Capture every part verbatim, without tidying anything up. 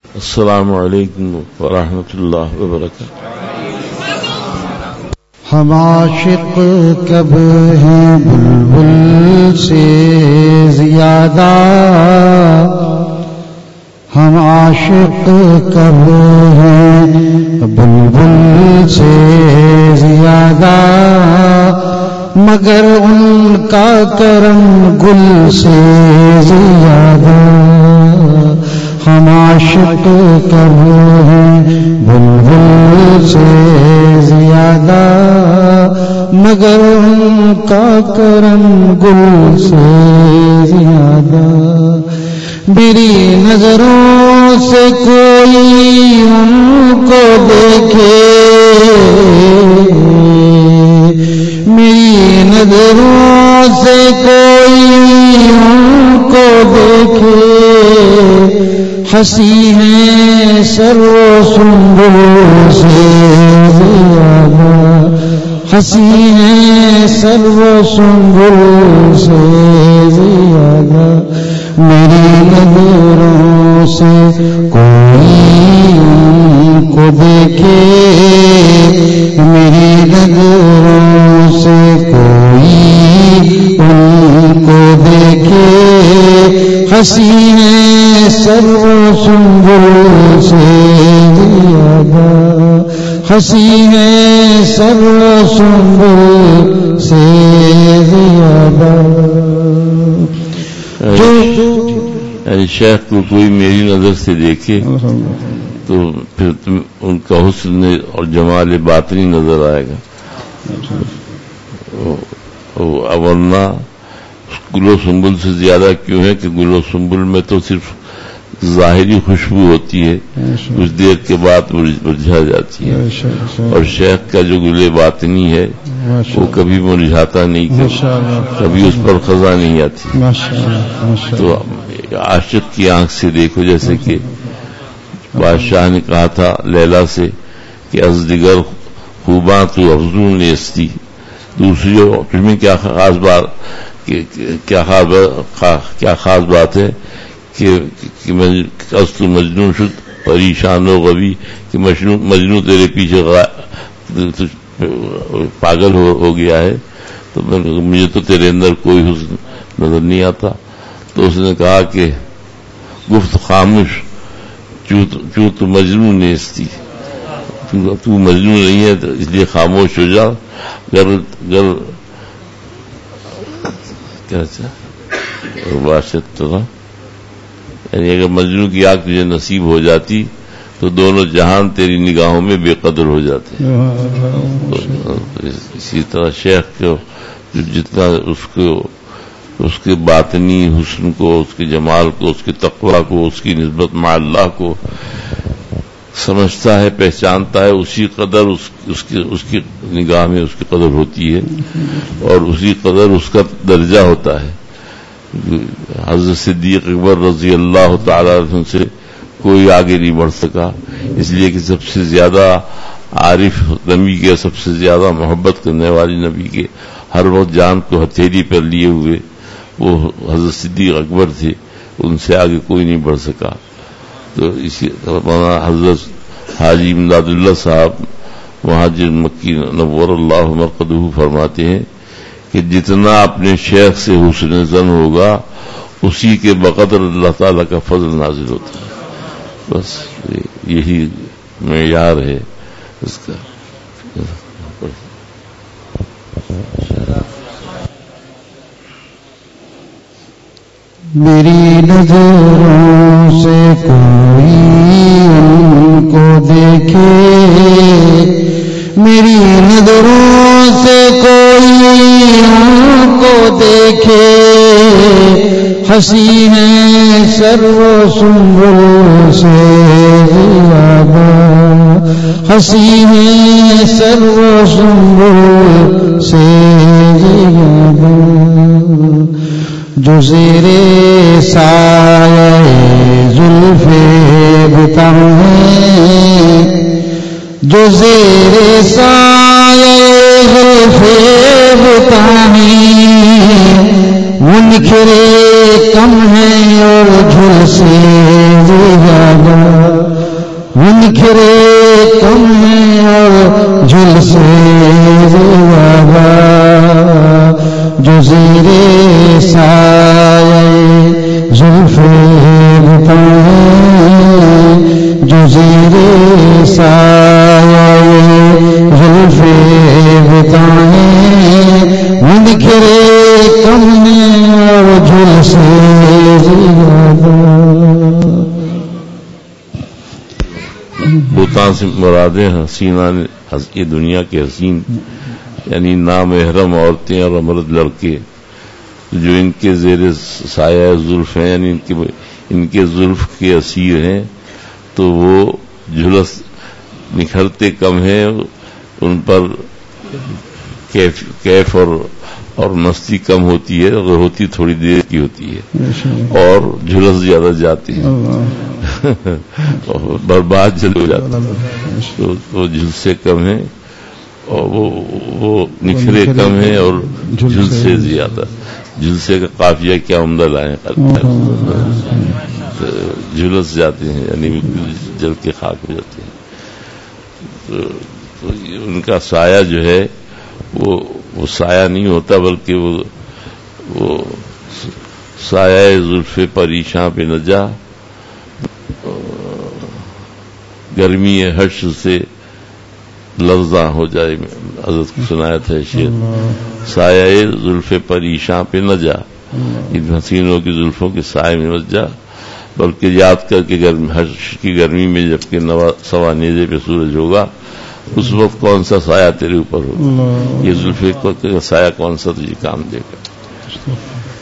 السلام علیکم ورحمۃ اللہ وبرکاتہ۔ ہم عاشق کب ہیں بلبل سے زیادہ، ہم عاشق کب ہیں بلبل سے زیادہ، مگر ان کا کرم گل سے زیادہ، ہم عاشق کب ہیں بلبل سے زیادہ، مگر ان کا کرم گل سے زیادہ، میری نظروں سے کوئی ان کو دیکھے، میری نظروں سے کوئی ان کو دیکھے، ہنسی ہے سرو سنبل سے زیادہ، ہنسی ہے سرو سنبل سے زیادہ، میری نظروں سے کوئی ان کو دیکھے، میری نظروں سے کوئی ان کو دیکھے، ہنسی ہے سرو سنبل سے زیادہ، ہنسی ہے سرو سنبل سے زیادہ۔ یعنی شیخ کو کوئی میری نظر سے دیکھے تو پھر تم ان کا حسن اور جمال باطنی نظر آئے گا، ورنہ گل و سنبل سے زیادہ کیوں ہے کہ گل و سنبل میں تو صرف ظاہری خوشبو ہوتی ہے، کچھ دیر کے بعد مرجھا جاتی ہے، اور شیخ کا جو گل باطنی ہے وہ کبھی مرجھاتا نہیں، کبھی اس پر خزاں نہیں آتی۔ تو عاشق کی آنکھ سے دیکھو، جیسے کہ بادشاہ نے کہا تھا لیلا سے کہ از دیگر خوباں تو افزون نیستی، دوسری تمہیں کیا خاص بات کیا کیا خاص بات ہے کہ اصل مجنون شد پریشان و غوی، کہ مجنون تیرے پیچھے پاگل ہو گیا ہے، تو مجھے تو تیرے اندر کوئی حسن نظر نہیں آتا۔ تو اس نے کہا کہ گفت خاموش چوں تو مجنون نیستی، تو مجنون نہیں ہے اس لیے خاموش ہو جا، گر گر کیا باشد تو یعنی اگر مجنون کی آنکھ تجھے نصیب ہو جاتی تو دونوں جہان تیری نگاہوں میں بے قدر ہو جاتے۔ اسی طرح شیخ کو جتنا اس کو اس کے باطنی حسن کو، اس کے جمال کو، اس کے تقویٰ کو، اس کی نسبت مع اللہ کو سمجھتا ہے، پہچانتا ہے، اسی قدر اس, اس, کی, اس کی نگاہ میں اس کی قدر ہوتی ہے، اور اسی قدر اس کا درجہ ہوتا ہے۔ حضرت صدیق اکبر رضی اللہ تعالی عنہ سے کوئی آگے نہیں بڑھ سکا، اس لیے کہ سب سے زیادہ عارف نبی کے، سب سے زیادہ محبت کرنے والی نبی کے، ہر وقت جان کو ہتھیلی پر لیے ہوئے وہ حضرت صدیق اکبر تھے، ان سے آگے کوئی نہیں بڑھ سکا۔ تو اسی طرح حضرت حاجی امداد اللہ صاحب مہاجر مکی نور اللہ مرقدہ فرماتے ہیں کہ جتنا اپنے شیخ سے حسن زن ہوگا اسی کے بقدر اللہ تعالیٰ کا فضل نازل ہوتا ہے۔ بس یہی معیار ہے اس کا۔ میری نظروں سے کوئی ان کو دیکھے، میری نظروں سے کوئی ان کو دیکھے، ہنسی ہے سرو سنبل سے زیادہ، ہنسی ہے سرو سنبل سے زیادہ، جو زیر سایہ زلف بتاں ہے، جو زیر سایہ زلف بتاں ہے، وہ نکھرے کم ہے اور جھلسے زیادہ، نکھرے کم ہیں اور جل سے زیادہ جو زیر سایہ زلف بتائیں جو زیر سایہ زلف بتائیں وہ نکھرے کم ہیں اور جل سے زیادہ. بہتان سے مرادیں حسینان یہ دنیا کے حسین یعنی نامحرم عورتیں اور مرد لڑکے جو ان کے زیر سایہ زلف ہیں یعنی ان کے ان کے زلف کے اسیر ہیں تو وہ جھلس نکھرتے کم ہیں ان پر کیف, کیف اور اور مستی کم ہوتی ہے اگر ہوتی تھوڑی دیر کی ہوتی ہے اور جھلس زیادہ جاتی ہے برباد جلد ہو جاتا ہے تو جھلس سے کم ہے اور وہ وہ نکھرے کم ہیں اور جھلس سے زیادہ. جھلسے کا قافیہ کیا عمدہ لائیں جھلس جاتے ہیں یعنی بالکل جل کے خاک ہو جاتے ہیں. تو ان کا سایہ جو ہے وہ وہ سایہ نہیں ہوتا بلکہ وہ وہ سایہ زلف پریشاں پہ نہ جا گرمی حشر سے لرزاں ہو جائے. حضرت کو سنایا تھا شعر سایہ زلف پریشاں پہ نہ جا ان حسینوں کی زلفوں کے سائے میں مت جا بلکہ یاد کر کے حشر کی گرمی میں جبکہ سوا نیزے پہ سورج ہوگا اس وقت کون سا سایہ تیرے اوپر ہوگا. یہ زلف کا سایہ کون سا تجھے کام دے گا.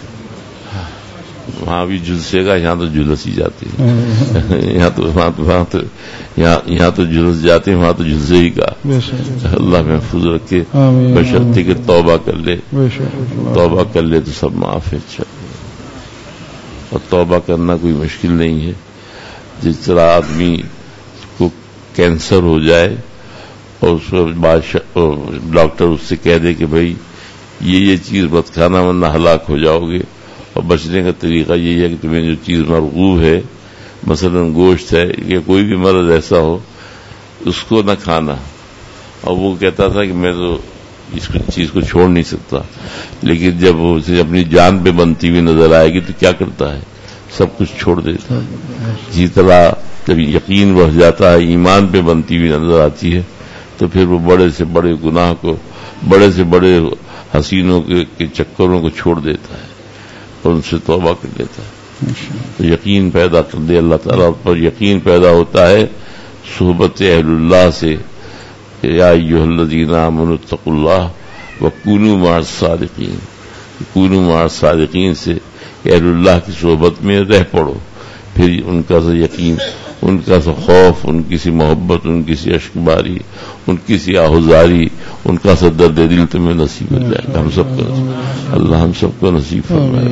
وہاں بھی جلسے گا یہاں تو جلس ہی جاتی ہے یہاں تو وہاں تو وہاں تو یہاں تو جلس جاتے ہیں وہاں تو جلسے ہی کا. اللہ محفوظ رکھے بشرطے کہ توبہ کر لے توبہ کر لے تو سب معاف ہے. اچھا اور توبہ کرنا کوئی مشکل نہیں ہے. جس طرح آدمی کو کینسر ہو جائے اور اس کو ڈاکٹر اس سے کہہ دے کہ بھائی یہ یہ چیز مت کھانا ورنہ ہلاک ہو جاؤ گے اور بچنے کا طریقہ یہی ہے کہ تمہیں جو چیز مرغوب ہے مثلا گوشت ہے یا کوئی بھی مرض ایسا ہو اس کو نہ کھانا. اور وہ کہتا تھا کہ میں تو اس چیز کو چھوڑ نہیں سکتا لیکن جب وہ اسے اپنی جان پہ بنتی ہوئی نظر آئے گی تو کیا کرتا ہے سب کچھ چھوڑ دیتا ہے. اسی طرح جب یقین بڑھ جاتا ہے ایمان پہ بنتی ہوئی نظر آتی ہے تو پھر وہ بڑے سے بڑے گناہ کو بڑے سے بڑے حسینوں کے چکروں کو چھوڑ دیتا ہے اور ان سے توبہ کر لیتا ہے. تو یقین پیدا کر دے اللہ تعالیٰ پر یقین پیدا ہوتا ہے صحبت اہل اللہ سے. یا ایھا الذین آمنوا اتقوا اللہ وکونوا مع الصادقین کونوا مع الصادقین سے اہل اللہ کی صحبت میں رہ پڑو پھر ان کا سا یقین ان کا سا خوف ان کی سی محبت ان کی سی اشک باری ان کی سی آہوزاری ان کا سا درد دل تمہیں نصیب ہو جائے گا. ہم سب کو اللہ ہم سب کو نصیب فرمائے.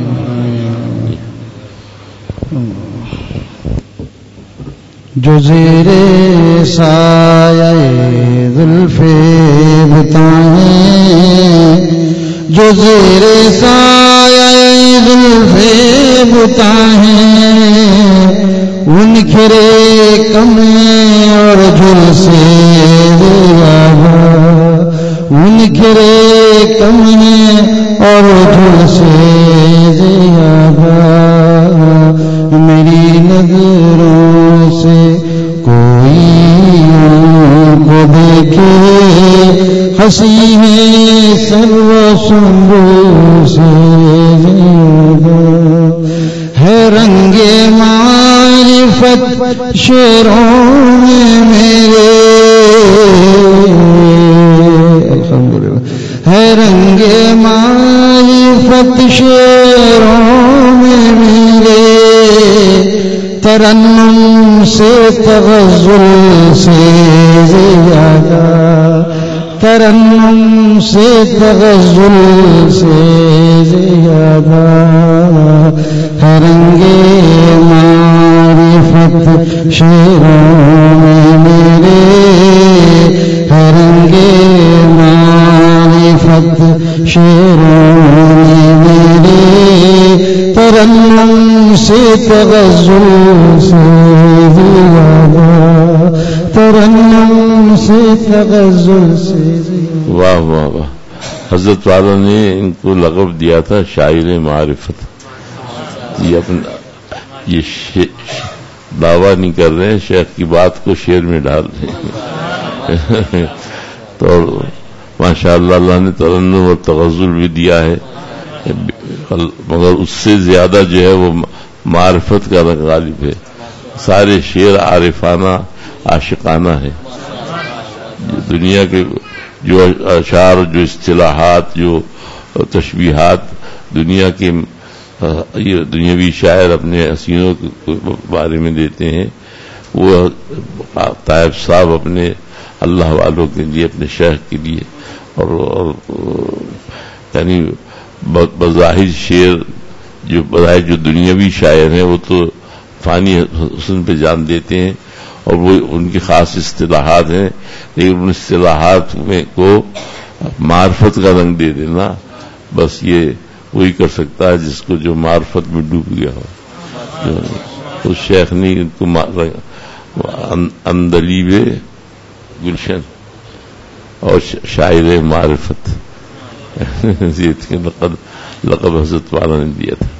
جو زیر سایہ زلف بتائیں جو زیر سایہ زلف بتائیں وہ نکھرے کم اور جل سے زیادہ وہ نکھرے کم اور جل سے زیادہ. میری نظروں سے کوئی کو دیکھے ہنسی ہے سرو سنبو سے زیادہ ہے رنگ معرفت شعروں میں میرے الحمدللہ ہے رنگ معرفت شعروں میں میرے ترنم سے تغزل سے زیادہ ترنم سے تغزل سے زیادہ ہے رنگ معرفت شعروں میں میرے ہے رنگ معرفت شعروں میں میرے ترنم سے تغزل سے زیادہ ترنم سے تغزل سے. واہ واہ واہ. حضرت والا نے ان کو لقب دیا تھا شاعر معرفت. یہ اپنا یہ دعویٰ نہیں کر رہے ہیں، شیخ کی بات کو شعر میں ڈال رہے ہیں. تو ماشاء اللہ اللہ نے ترنم اور تغزل بھی دیا ہے، مگر اس سے زیادہ جو ہے وہ معرفت کا غالب ہے. سارے شعر عارفانہ عاشقانہ ہے. دنیا کے جو اشعار، جو اصطلاحات، جو تشبیہات دنیا کے یہ دنیاوی شاعر اپنے حسینوں کے بارے میں دیتے ہیں، وہ طائب صاحب اپنے اللہ والوں کے لیے، اپنے شیخ کے لیے اور, اور یعنی بظاہر شعر جو بظاہر جو دنیاوی شاعر ہیں وہ تو فانی حسن پہ جان دیتے ہیں اور وہ ان کی خاص اصطلاحات ہیں، لیکن ان اصطلاحات میں کو معرفت کا رنگ دے دینا بس یہ وہی کر سکتا ہے جس کو جو معرفت میں ڈوب گیا ہو. اس شیخ نے ان کو اندلیب گلشن اور شاعر معرفت لقب لقب حضرت والا نے دیا تھا.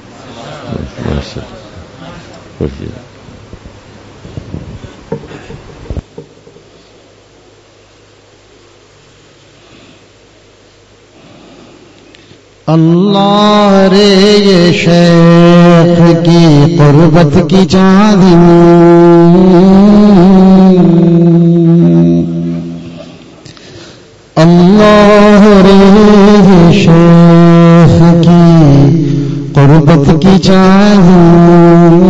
اللہ رے یہ شیخ کی قربت کی چاندنی، اللہ رے یہ شیخ کی قربت کی چاندنی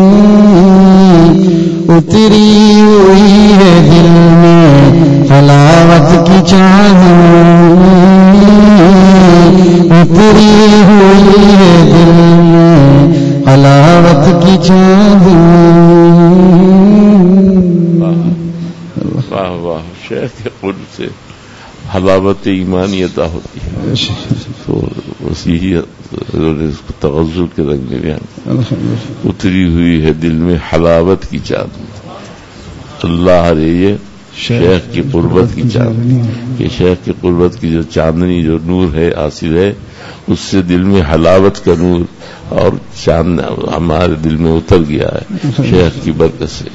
اتری ہوئی ہے دل میں حلاوت کی چاندنی، اتری ہوئی ہے دل میں حلاوت کی چاندنی. واہ واہ. شیخ کے قرب سے حلاوت ایمانی عطا ہوتی ہے. تو بس یہی اس کو تغزل کے رنگ میں بیان. اتری ہوئی ہے دل میں حلاوت کی چاندنی، اللہ رے یہ شیخ کی قربت کی چاندنی، کہ شیخ کی قربت کی جو چاندنی جو نور ہے حاصل ہے اس سے دل میں حلاوت کا نور اور چاند ہمارے دل میں اتر گیا ہے شیخ کی برکت سے.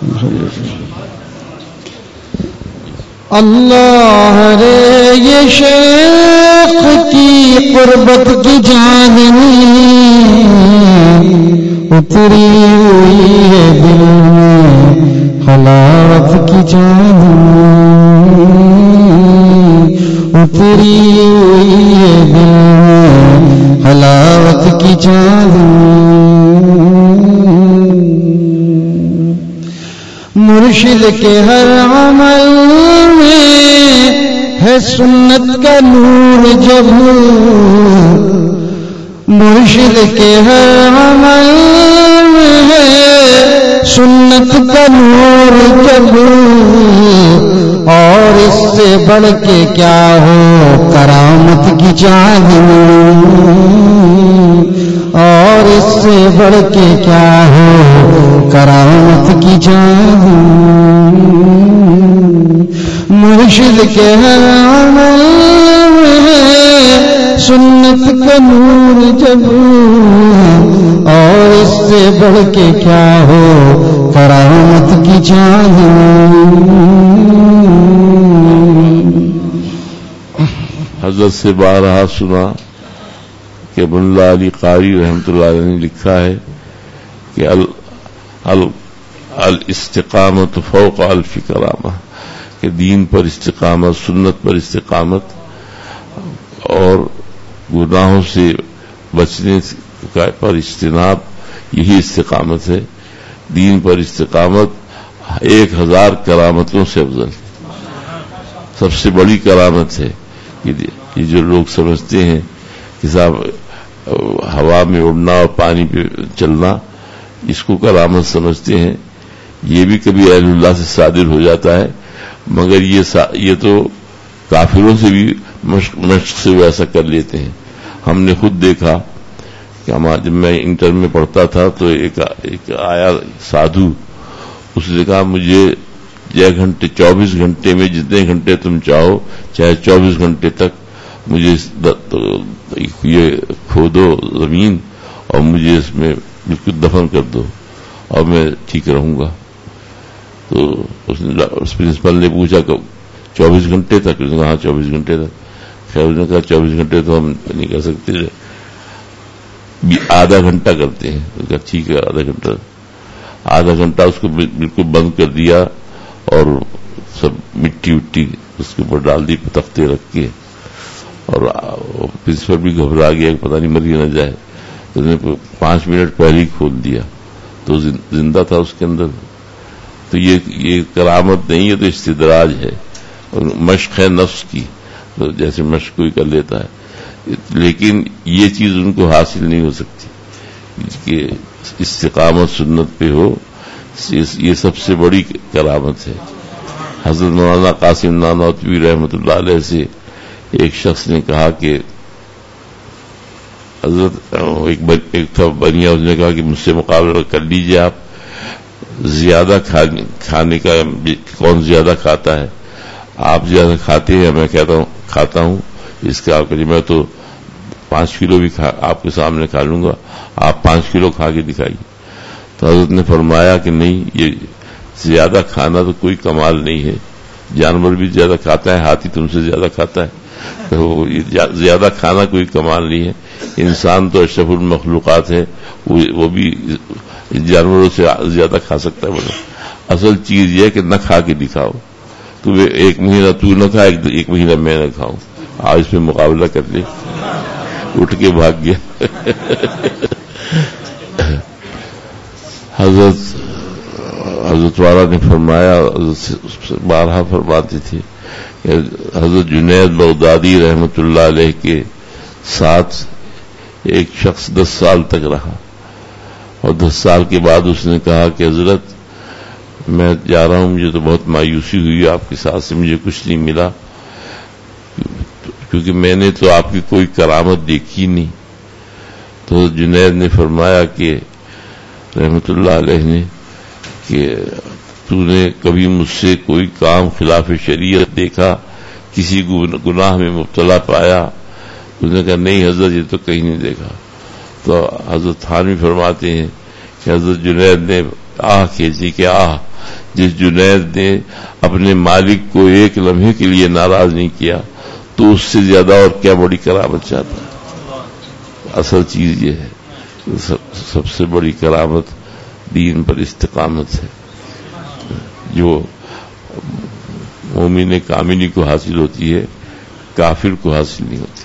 اللہ رے یہ شیخ کی قربت کی چاندنی اتری ہوئی ہے دل میں حلاوت کی چاندنی، اتری ہوئی ہے دل میں حلاوت کی چاندنی. مرشد کے ہر عمل میں ہے سنت کا نور، جب مرشد کے ہر عمل میں ہے سنت کا نور جب، اور اس سے بڑھ کے کیا ہو کرامت کی چاندنی، اور اس سے بڑھ کے کیا ہو کرامت کی چاندنی. مرشد کے ہر عمل میں سنت کا نور جب، اور اس سے بڑھ کے کیا ہو کرامت کی چاندنی. حضرت سے بارہا سنا کہ ملا علی قاری رحمۃ اللہ علیہ نے لکھا ہے کہ ال ال الاستقامت فوق الف کرامہ، کہ دین پر استقامت، سنت پر استقامت اور گناہوں سے بچنے پر اجتناب، یہی استقامت ہے. دین پر استقامت ایک ہزار کرامتوں سے افضل، سب سے بڑی کرامت ہے. یہ جو لوگ سمجھتے ہیں کہ صاحب ہوا میں اڑنا اور پانی پہ چلنا اس کو کرامت سمجھتے ہیں، یہ بھی کبھی اہل اللہ سے صادر ہو جاتا ہے، مگر یہ یہ تو کافروں سے بھی مشق مشق سے ویسا کر لیتے ہیں. ہم نے خود دیکھا کہ جب میں انٹر میں پڑھتا تھا تو ایک ایک آیا سادھو، اس نے کہا مجھے چھ گھنٹے چوبیس گھنٹے میں جتنے گھنٹے تم چاہو چاہے چوبیس گھنٹے تک مجھے یہ کھودو زمین اور مجھے اس میں بالکل دفن کر دو اور میں ٹھیک رہوں گا. تو اس نے اس پرنسپل نے پوچھا کہ چوبیس گھنٹے تک؟ اس نے کہا ہاں چوبیس گھنٹے تک. خیر اس نے کہا چوبیس گھنٹے تو ہم نہیں کر سکتے, آدھا گھنٹہ کرتے ہیں. اس کا ٹھیک ہے آدھا گھنٹہ. آدھا گھنٹہ اس کو بالکل بند کر دیا اور سب مٹی وٹی اس کے اوپر ڈال دی تختے رکھ کے, اور پرنسپل بھی گھبرا گیا کہ پتہ نہیں مر ہی نہ جائے. اس نے پانچ منٹ پہلے ہی کھول دیا تو زندہ تھا اس کے اندر. تو یہ یہ کرامت نہیں ہے, تو استدراج ہے اور مشق ہے نفس کی, تو جیسے مشق کوئی کر لیتا ہے. لیکن یہ چیز ان کو حاصل نہیں ہو سکتی کہ استقامت سنت پہ ہو. یہ سب سے بڑی کرامت ہے. حضرت مولانا قاسم نانوتوی رحمۃ اللہ علیہ سے ایک شخص نے کہا کہ حضرت ایک تھا بنیا, اس نے کہا کہ مجھ سے مقابلہ کر لیجئے آپ, زیادہ کھانے کا کون زیادہ کھاتا ہے؟ آپ زیادہ کھاتے ہیں, میں کہتا ہوں کھاتا ہوں, اس کا آپ میں تو پانچ کلو بھی آپ کے سامنے کھا لوں گا, آپ پانچ کلو کھا کے دکھائیے. تو حضرت نے فرمایا کہ نہیں, یہ زیادہ کھانا تو کوئی کمال نہیں ہے. جانور بھی زیادہ کھاتا ہے, ہاتھی تم سے زیادہ کھاتا ہے, تو زیادہ کھانا کوئی کمال نہیں ہے. انسان تو اشرف المخلوقات ہے, وہ بھی جانوروں سے زیادہ کھا سکتا ہے. بولو اصل چیز یہ ہے کہ نہ کھا کے دکھاؤ. تو ایک مہینہ تو نہ کھا, ایک مہینہ میں نہ کھاؤں, آج اس میں مقابلہ کر لے. اٹھ کے بھاگ گیا. حضرت حضرت والا نے فرمایا, بارہا فرماتی تھی کہ حضرت جنید بغدادی رحمت اللہ علیہ کے ساتھ ایک شخص دس سال تک رہا, اور دس سال کے بعد اس نے کہا کہ حضرت میں جا رہا ہوں, مجھے تو بہت مایوسی ہوئی آپ کے ساتھ سے, مجھے کچھ نہیں ملا کیونکہ میں نے تو آپ کی کوئی کرامت دیکھی نہیں. تو جنید نے فرمایا کہ رحمت اللہ علیہ نے کہ تو نے کبھی مجھ سے کوئی کام خلاف شریعت دیکھا, کسی گناہ میں مبتلا پایا؟ اس نے کہا نہیں حضرت, یہ تو کہیں نہیں دیکھا. تو حضرت تھانوی فرماتے ہیں کہ حضرت جنید نے آہ کھینچی کہ آہ, جس جنید نے اپنے مالک کو ایک لمحے کے لیے ناراض نہیں کیا تو اس سے زیادہ اور کیا بڑی کرامت چاہتا ہے. اصل چیز یہ ہے, سب سے بڑی کرامت دین پر استقامت ہے, جو مومن کاملی کو حاصل ہوتی ہے, کافر کو حاصل نہیں ہوتی.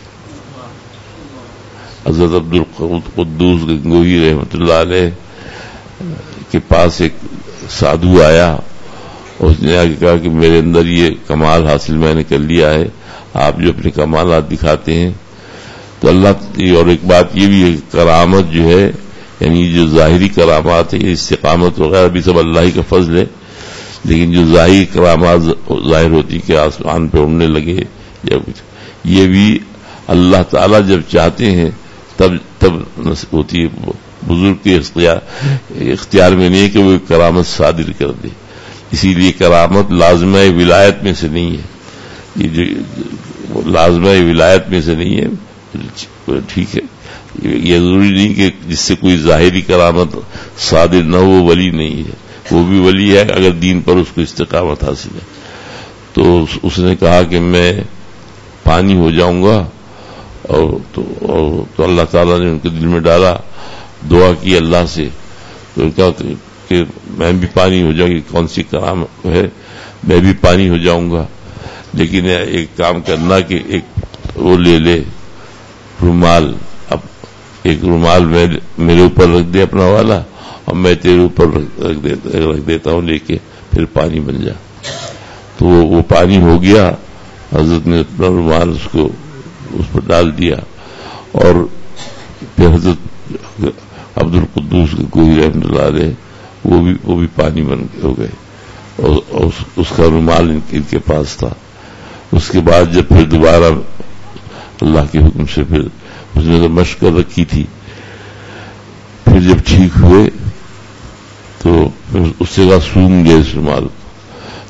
حضرت عبدالقدوس گنگوہی رحمۃ اللہ علیہ کے پاس ایک سادھو آیا, اس نے آگے کہا کہ میرے اندر یہ کمال حاصل میں نے کر لیا ہے, آپ جو اپنے کمالات دکھاتے ہیں. تو اللہ, اور ایک بات یہ بھی ہے, کرامت جو ہے یعنی جو ظاہری کرامات ہے, یہ استقامت وغیرہ بھی سب اللہ ہی کا فضل ہے, لیکن جو ظاہری کرامات ظاہر ہوتی کہ آسمان پہ اڑنے لگے یا کچھ, یہ بھی اللہ تعالیٰ جب چاہتے ہیں تب تب ہوتی ہے. بزرگ کے اختیار اختیار میں نہیں ہے کہ وہ کرامت صادر کر دے, اسی لیے کرامت لازمہ ولایت میں سے نہیں ہے. یہ جو لازمہ ولایت میں سے نہیں ہے, ٹھیک ہے, یہ ضروری نہیں کہ جس سے کوئی ظاہری کرامت صادر نہ ہو وہ ولی نہیں ہے, وہ بھی ولی ہے اگر دین پر اس کو استقامت حاصل ہے. تو اس نے کہا کہ میں پانی ہو جاؤں گا, اور تو, اور تو اللہ تعالیٰ نے ان کے دل میں ڈالا, دعا کی اللہ سے, تو ان کا کہ میں بھی پانی ہو جاؤں گی, کون سی کرامت ہے, میں بھی پانی ہو جاؤں گا, لیکن ایک کام کرنا کہ ایک وہ لے لے رومال, اب ایک رومال میں میرے اوپر رکھ دے اپنا والا, اور میں تیرے اوپر رکھ دیتا, رکھ دیتا ہوں لے کے, پھر پانی بن جا. تو وہ پانی ہو گیا. حضرت نے اپنا رومال اس کو اس پر ڈال دیا, اور پھر حضرت عبدالقدوس گنگوہی رحمۃ اللہ علیہ وہ بھی وہ بھی پانی بن ہو گئے, اور, اور اس کا رومال ان, ان کے پاس تھا. اس کے بعد جب پھر دوبارہ اللہ کے حکم سے پھر اس نے تو مشق کر رکھی تھی, پھر جب ٹھیک ہوئے تو اس سے کہا سونگ گئے اس رومال.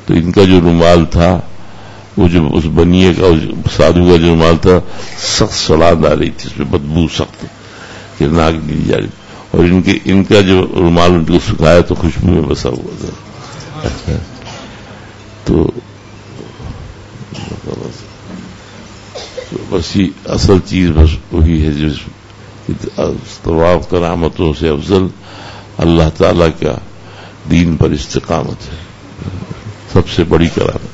تو ان کا جو رومال تھا وہ جو اس بنیے کا سادھو کا جو رومال تھا سخت سلاد آ رہی تھی، اس میں بدبو سخت کہ ناک گری جا رہی، اور ان کے ان کا جو رومال ان کو سکھایا تو خوشبو میں بسا ہوا تھا. تو بس یہ اصل چیز بس وہی ہے جو طواف کرامتوں سے افضل اللہ تعالی کا دین پر استقامت ہے، سب سے بڑی کرامت.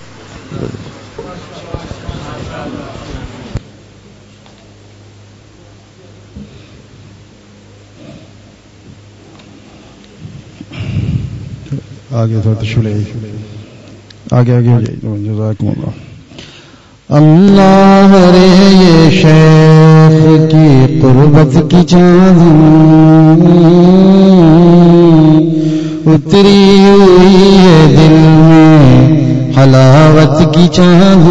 آگے تھوڑا تشریح آگے آگے جزاکم اللہ. اللہ رے یہ شیخ کی قربت کی چاند اتری ہوئی ہے دل میں حلاوت کی چاند،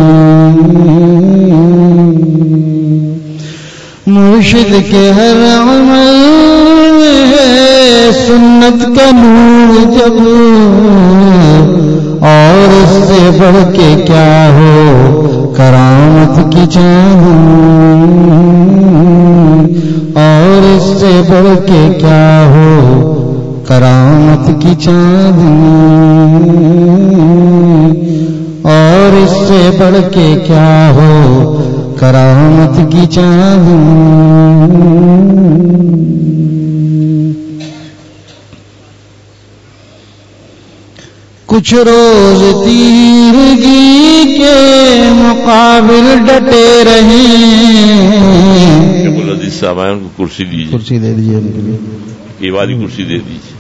مرشد کے ہر عمل ہے سنت کا نور جب، اور اس سے بڑھ کے کیا ہو کرامت کی چاند، اور اس سے بڑھ کے کیا ہو کرامت کی چاند، اور اس سے بڑھ کے کیا ہو کرامت کی چاند. کچھ روز تیرگی کے مقابل ڈٹے رہے. عزیز صاحب آئے ان کو کرسی دیجیے، کرسی دے دیجیے ان کے لیے، یہ والی کرسی دے دیجیے،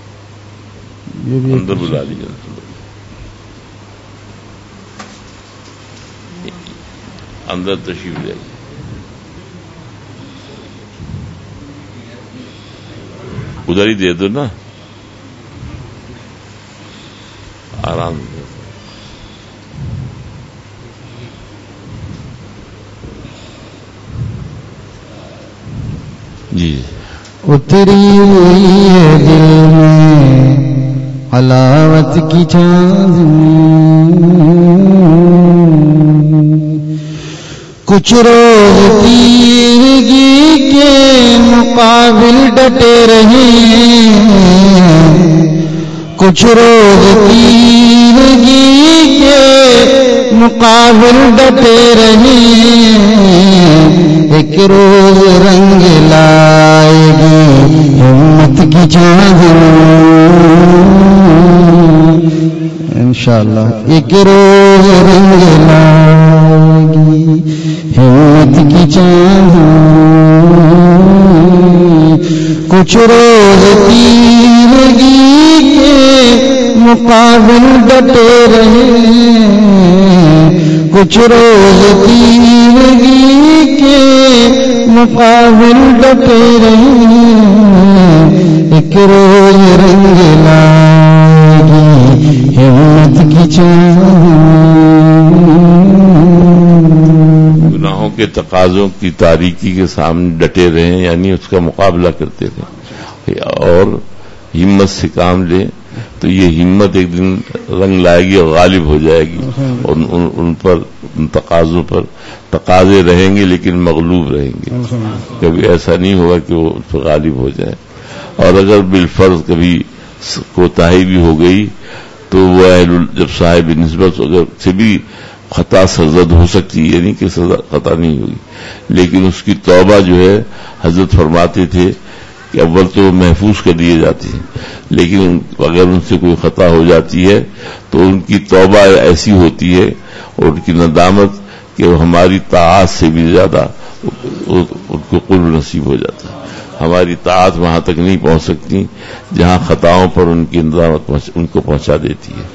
اندر بلا لیجیے. اندر تشریف لے آئیے. ادھر ہی دے دو نا، آرام سے. جی اتری ہوئی ہے دل میں حلاوت کی چاند، کچھ روز تیرگی کے مقابل ڈٹے رہے، کچھ روز تیرگی کے مقابل ڈٹے رہے، ایک روز رنگ لائے گی ہمت کی چاند انشاءاللہ، ایک روز رنگ لائے گی ہمت کی چاند، کچھ روز تیرگی کے مقابل ڈٹے رہے، کچھ روز تیرگی کے مقابل ڈٹے رہے، ایک روز رنگ لائے گی ہمت کی چاند. گناہوں کے تقاضوں کی تاریکی کے سامنے ڈٹے رہیں، یعنی اس کا مقابلہ کرتے رہیں اور ہمت سے کام لیں، تو یہ ہمت ایک دن رنگ لائے گی اور غالب ہو جائے گی، اور ان, ان پر ان تقاضوں پر تقاضے رہیں گے لیکن مغلوب رہیں گے. کبھی ایسا نہیں ہوگا کہ وہ اس پر غالب ہو جائے. اور اگر بالفرض کبھی کوتاہی بھی ہو گئی تو وہ جب صاحب نسبت اگر سے بھی خطا سرزد ہو سکتی ہے، یعنی کہ خطا نہیں ہوگی، لیکن اس کی توبہ جو ہے حضرت فرماتے تھے کہ اول تو محفوظ کر دیے جاتے ہیں، لیکن اگر ان سے کوئی خطا ہو جاتی ہے تو ان کی توبہ ایسی ہوتی ہے اور ان کی ندامت کہ وہ ہماری طاعت سے بھی زیادہ ان کو قرب نصیب ہو جاتا ہے. ہماری طاعت وہاں تک نہیں پہنچ سکتی جہاں خطاؤں پر ان کی ندامت ان کو پہنچا دیتی ہے.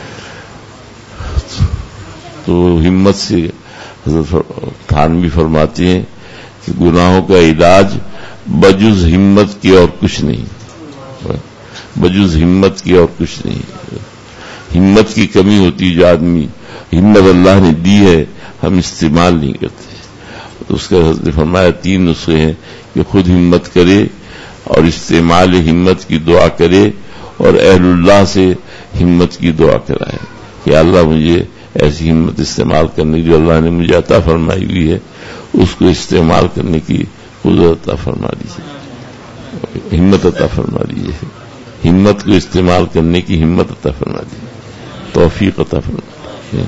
تو ہمت سے حضرت تھانوی فرماتے ہیں کہ گناہوں کا علاج بجز ہمت کی اور کچھ نہیں، بجز ہمت کی اور کچھ نہیں. ہمت کی کمی ہوتی جو آدمی ہمت اللہ نے دی ہے ہم استعمال نہیں کرتے. تو اس کا حضرت فرمایا تین نسخے ہیں کہ خود ہمت کرے اور استعمال ہمت کی دعا کرے اور اہل اللہ سے ہمت کی دعا کرائے. کہ اللہ مجھے ایسی ہمت استعمال کرنے کی جو اللہ نے مجھے عطا فرمائی ہوئی ہے اس کو استعمال کرنے کی قدرت عطا فرما دیجیے، ہمت عطا فرما دیجیے، ہمت کو استعمال کرنے کی ہمت عطا فرما دیجیے، توفیق عطا فرما دیجیے۔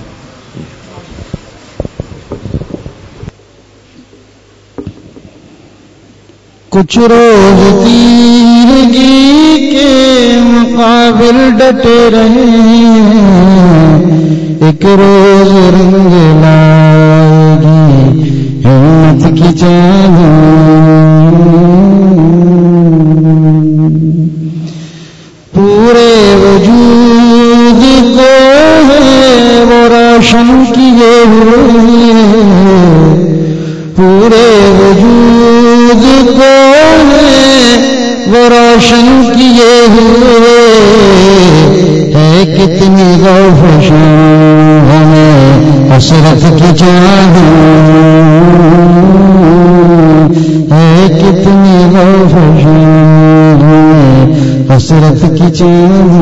کچھ روز تیرگی کے مقابل ڈٹے رہے، ایک روز رنگ لائے گی ہمت کی چاند، پورے وجود کو ہے وہ روشن کیے ہوئے، پورے وجود کو ہے وہ روشن کیے ہوئے، ہے کتنی غوفشاں ہمیں حسرت کی چاند، ہے کتنی غوفشاں ہمیں حسرت کی چاند،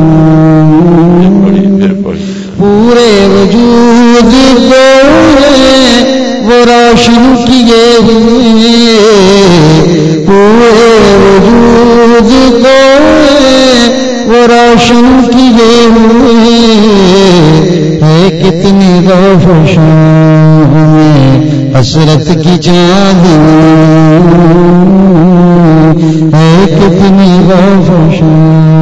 پورے وجود کو ہے وہ روشن کیے ہوئے، پورے وجود کو وہ روشن کیے ہوئے، ہے کتنی غوفشاں ہمیں حسرت کی چاند، ہے کتنی غوفشاں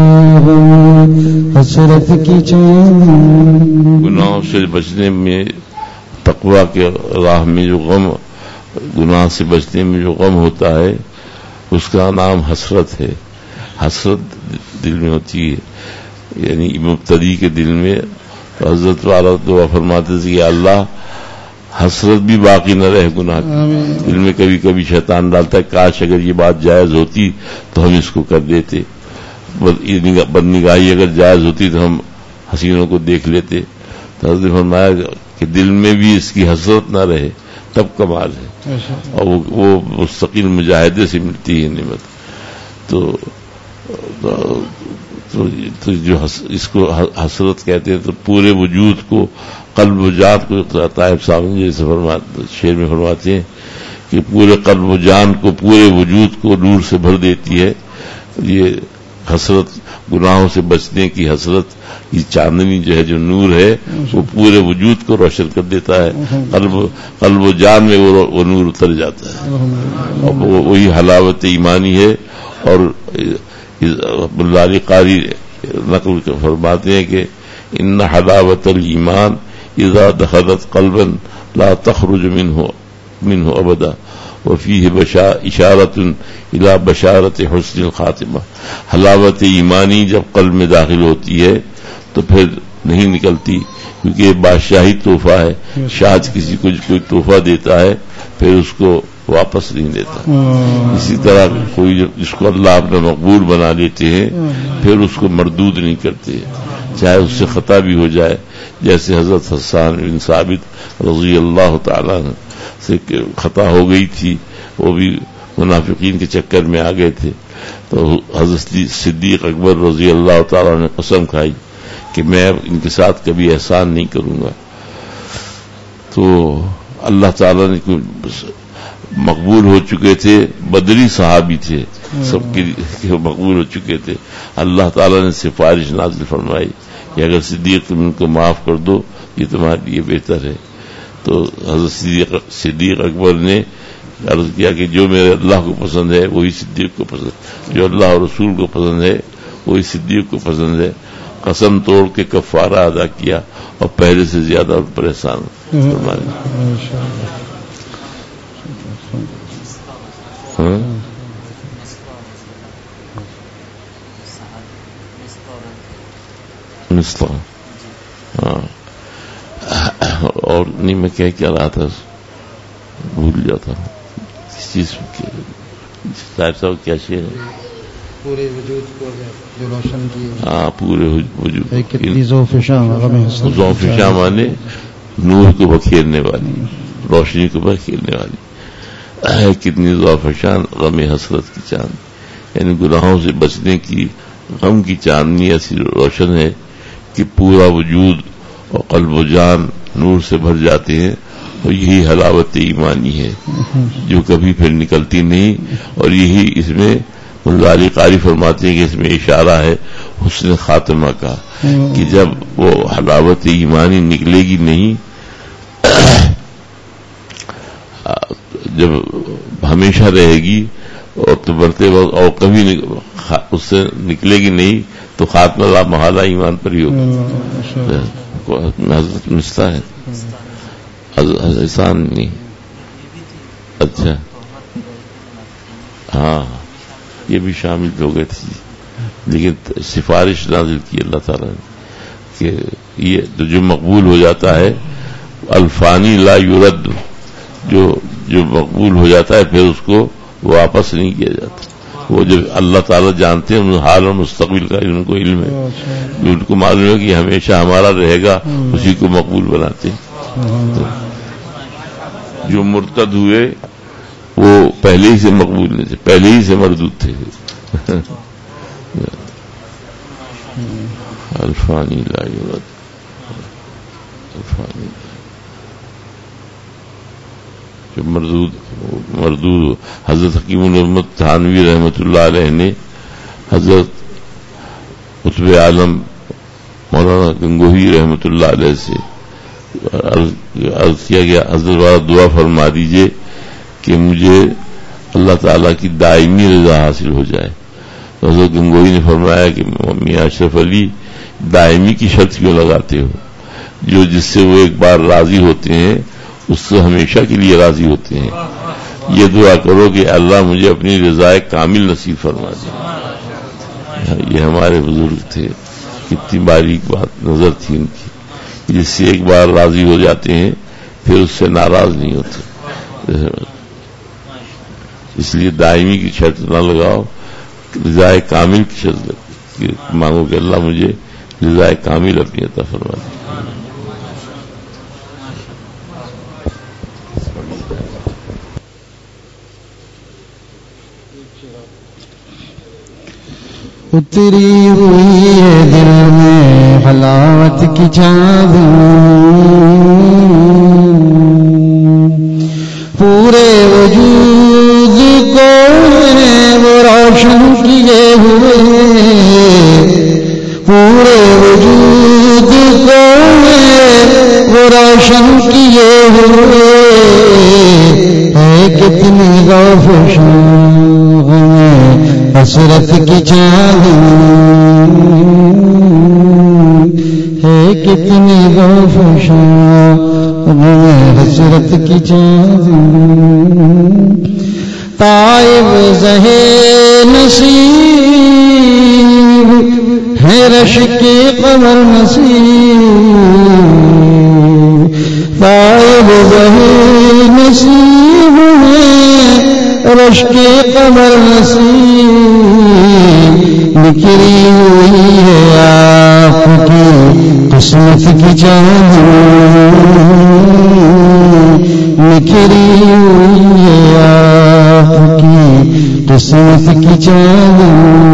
ہمیں حسرت کی چاند۔ گناہوں سے بچنے میں، تقویٰ کے راہ میں جو غم، گناہ سے بچنے میں جو غم ہوتا ہے اس کا نام حسرت ہے۔ حسرت دل میں ہوتی ہے، یعنی مبتدی کے دل میں۔ تو حضرت والا دعا فرماتے تھے کہ اللہ حسرت بھی باقی نہ رہے گناہ کی، دل میں کبھی کبھی شیطان ڈالتا ہے کاش اگر یہ بات جائز ہوتی تو ہم اس کو کر دیتے، بد نگاہی اگر جائز ہوتی تو ہم حسینوں کو دیکھ لیتے۔ تو حضرت فرمایا کہ دل میں بھی اس کی حسرت نہ رہے تب کمال ہے، اور وہ, وہ مستقل مجاہدے سے ملتی ہے نعمت۔ تو, تو, تو, تو جو حس, اس کو حسرت کہتے ہیں، تو پورے وجود کو، قلب و جان کو، طائب صاحب جیسے فرماتے شعر میں فرماتے ہیں کہ پورے قلب و جان کو، پورے وجود کو نور سے بھر دیتی ہے یہ حسرت۔ گناہوں سے بچنے کی حسرت، یہ چاندنی جو ہے، جو نور ہے، وہ پورے وجود کو روشن کر دیتا ہے، قلب قلب و جان میں وہ, وہ نور اتر جاتا ہے، اور وہ, وہی حلاوت ایمانی ہے۔ اور عبداللہ علی قاری نقل فرماتے ہیں کہ ان حلاوت الایمان اذا دخلت قلبا لا تخرج منه منه ابدا وفيه اشارت الى بشارت حسن الخاتمہ۔ حلاوت ایمانی جب قلب میں داخل ہوتی ہے تو پھر نہیں نکلتی، کیونکہ یہ بادشاہی تحفہ ہے۔ شاہ کسی کو کوئی تحفہ دیتا ہے پھر اس کو واپس نہیں دیتا، اسی طرح کوئی جس کو اللہ اپنا مقبول بنا لیتے ہیں پھر اس کو مردود نہیں کرتے، چاہے اس سے خطا بھی ہو جائے۔ جیسے حضرت حسان بن ثابت رضی اللہ تعالیٰ سے خطا ہو گئی تھی، وہ بھی منافقین کے چکر میں آ گئے تھے، تو حضرت صدیق اکبر رضی اللہ تعالیٰ نے قسم کھائی کہ میں ان کے ساتھ کبھی احسان نہیں کروں گا۔ تو اللہ تعالیٰ نے مقبول ہو چکے تھے، بدری صحابی تھے، سب کے مقبول ہو چکے تھے۔ اللہ تعالیٰ نے سفارش نازل فرمائی کہ اگر صدیق تم ان کو معاف کر دو یہ تمہارے لیے بہتر ہے۔ تو حضرت صدیق صدیق اکبر نے عرض کیا کہ جو میرے اللہ کو پسند ہے وہی صدیق کو پسند ہے، جو اللہ اور رسول کو پسند ہے وہی صدیق کو پسند ہے۔ قسم توڑ کے کفارہ ادا کیا اور پہلے سے زیادہ ان پر احسان فرمایا۔ ہاں اور نہیں میں کیا کیا رہا تھا بھول جاتا ہوں کس چیز صاحب صاحب کیا شعر ہے؟ پورے وجود کو جو روشن کی، ہاں پورے وجود کتنی ذوفشاں ذوفشاں مانے نور کو بکھیرنے والی، روشنی کو بکھیرنے والی، کتنی ذوفشاں غم حسرت کی چاند، یعنی گناہوں سے بچنے کی غم کی چاندنی ایسی روشن ہے کہ پورا وجود اور قلب و جان نور سے بھر جاتے ہیں، اور یہی حلاوت ایمانی ہے جو کبھی پھر نکلتی نہیں. اور یہی اس میں مولا علی قاری فرماتے ہیں کہ اس میں اشارہ ہے حسن خاتمہ کا، کہ جب وہ حلاوت ایمانی نکلے گی نہیں، جب ہمیشہ رہے گی اور تو بڑھتے وقت اور کبھی اس سے نکلے گی نہیں تو خاتمہ لا محالہ ایمان پر ہی ہوگا. حضرت مستہ ہے احسان نہیں. اچھا ہاں یہ بھی شامل ہو گئے تھے، لیکن سفارش نازل کی اللہ تعالیٰ نے کہ یہ جو مقبول ہو جاتا ہے الفانی لا یرد، جو جو مقبول ہو جاتا ہے پھر اس کو واپس نہیں کیا جاتا. وہ جو اللہ تعالیٰ جانتے ہیں حال اور مستقبل کا ان کو علم ہے، جو ان کو معلوم ہے کہ ہمیشہ ہمارا رہے گا، اسی کو مقبول بناتے ہیں. جو مرتد ہوئے وہ پہلے ہی سے مقبول نہیں تھے، پہلے ہی سے مردود تھے. الفانی لا یرد الفانی جو مردود مردود حضرت حکیم الامت تھانوی رحمۃ اللہ علیہ نے حضرت قطب عالم مولانا گنگوہی رحمۃ اللہ علیہ سے عرض کیا گیا حضرت والا دعا فرما دیجئے کہ مجھے اللہ تعالیٰ کی دائمی رضا حاصل ہو جائے. حضرت گنگوہی نے فرمایا کہ میاں اشرف علی دائمی کی شرط کیوں لگاتے ہو؟ جو جس سے وہ ایک بار راضی ہوتے ہیں اس سے ہمیشہ کے لیے راضی ہوتے ہیں. یہ دعا کرو کہ اللہ مجھے اپنی رضا کامل نصیب فرما دے. یہ ہمارے بزرگ تھے، کتنی باریک بات نظر تھی ان کی، جس سے ایک بار راضی ہو جاتے ہیں پھر اس سے ناراض نہیں ہوتے. اس لیے دائمی کی شرط نہ لگاؤ، رضا کامل کی شرط مانگو کہ اللہ مجھے رضا کامل اپنی عطا فرما دے. اتری ہوئی ہے دل میں حلاوت کی چاند، پورے وجود کو ہے وہ روشن کیے ہوئے، پورے وجود کو ہے وہ روشن کیے ہوئے. ہے کتنی غوف حسرت کی چاند، ہے کتنی غوف حسرت کی چاند. طائب زہے نصیب ہے رش کے قمر نصیب، طائب زہے نصیب ہے رش کے قمر نصیب. نکری ہوئی ہے آپ کی قسمت کی چاند، نکری ہوئی ہے آپ کی قسمت کی چاند.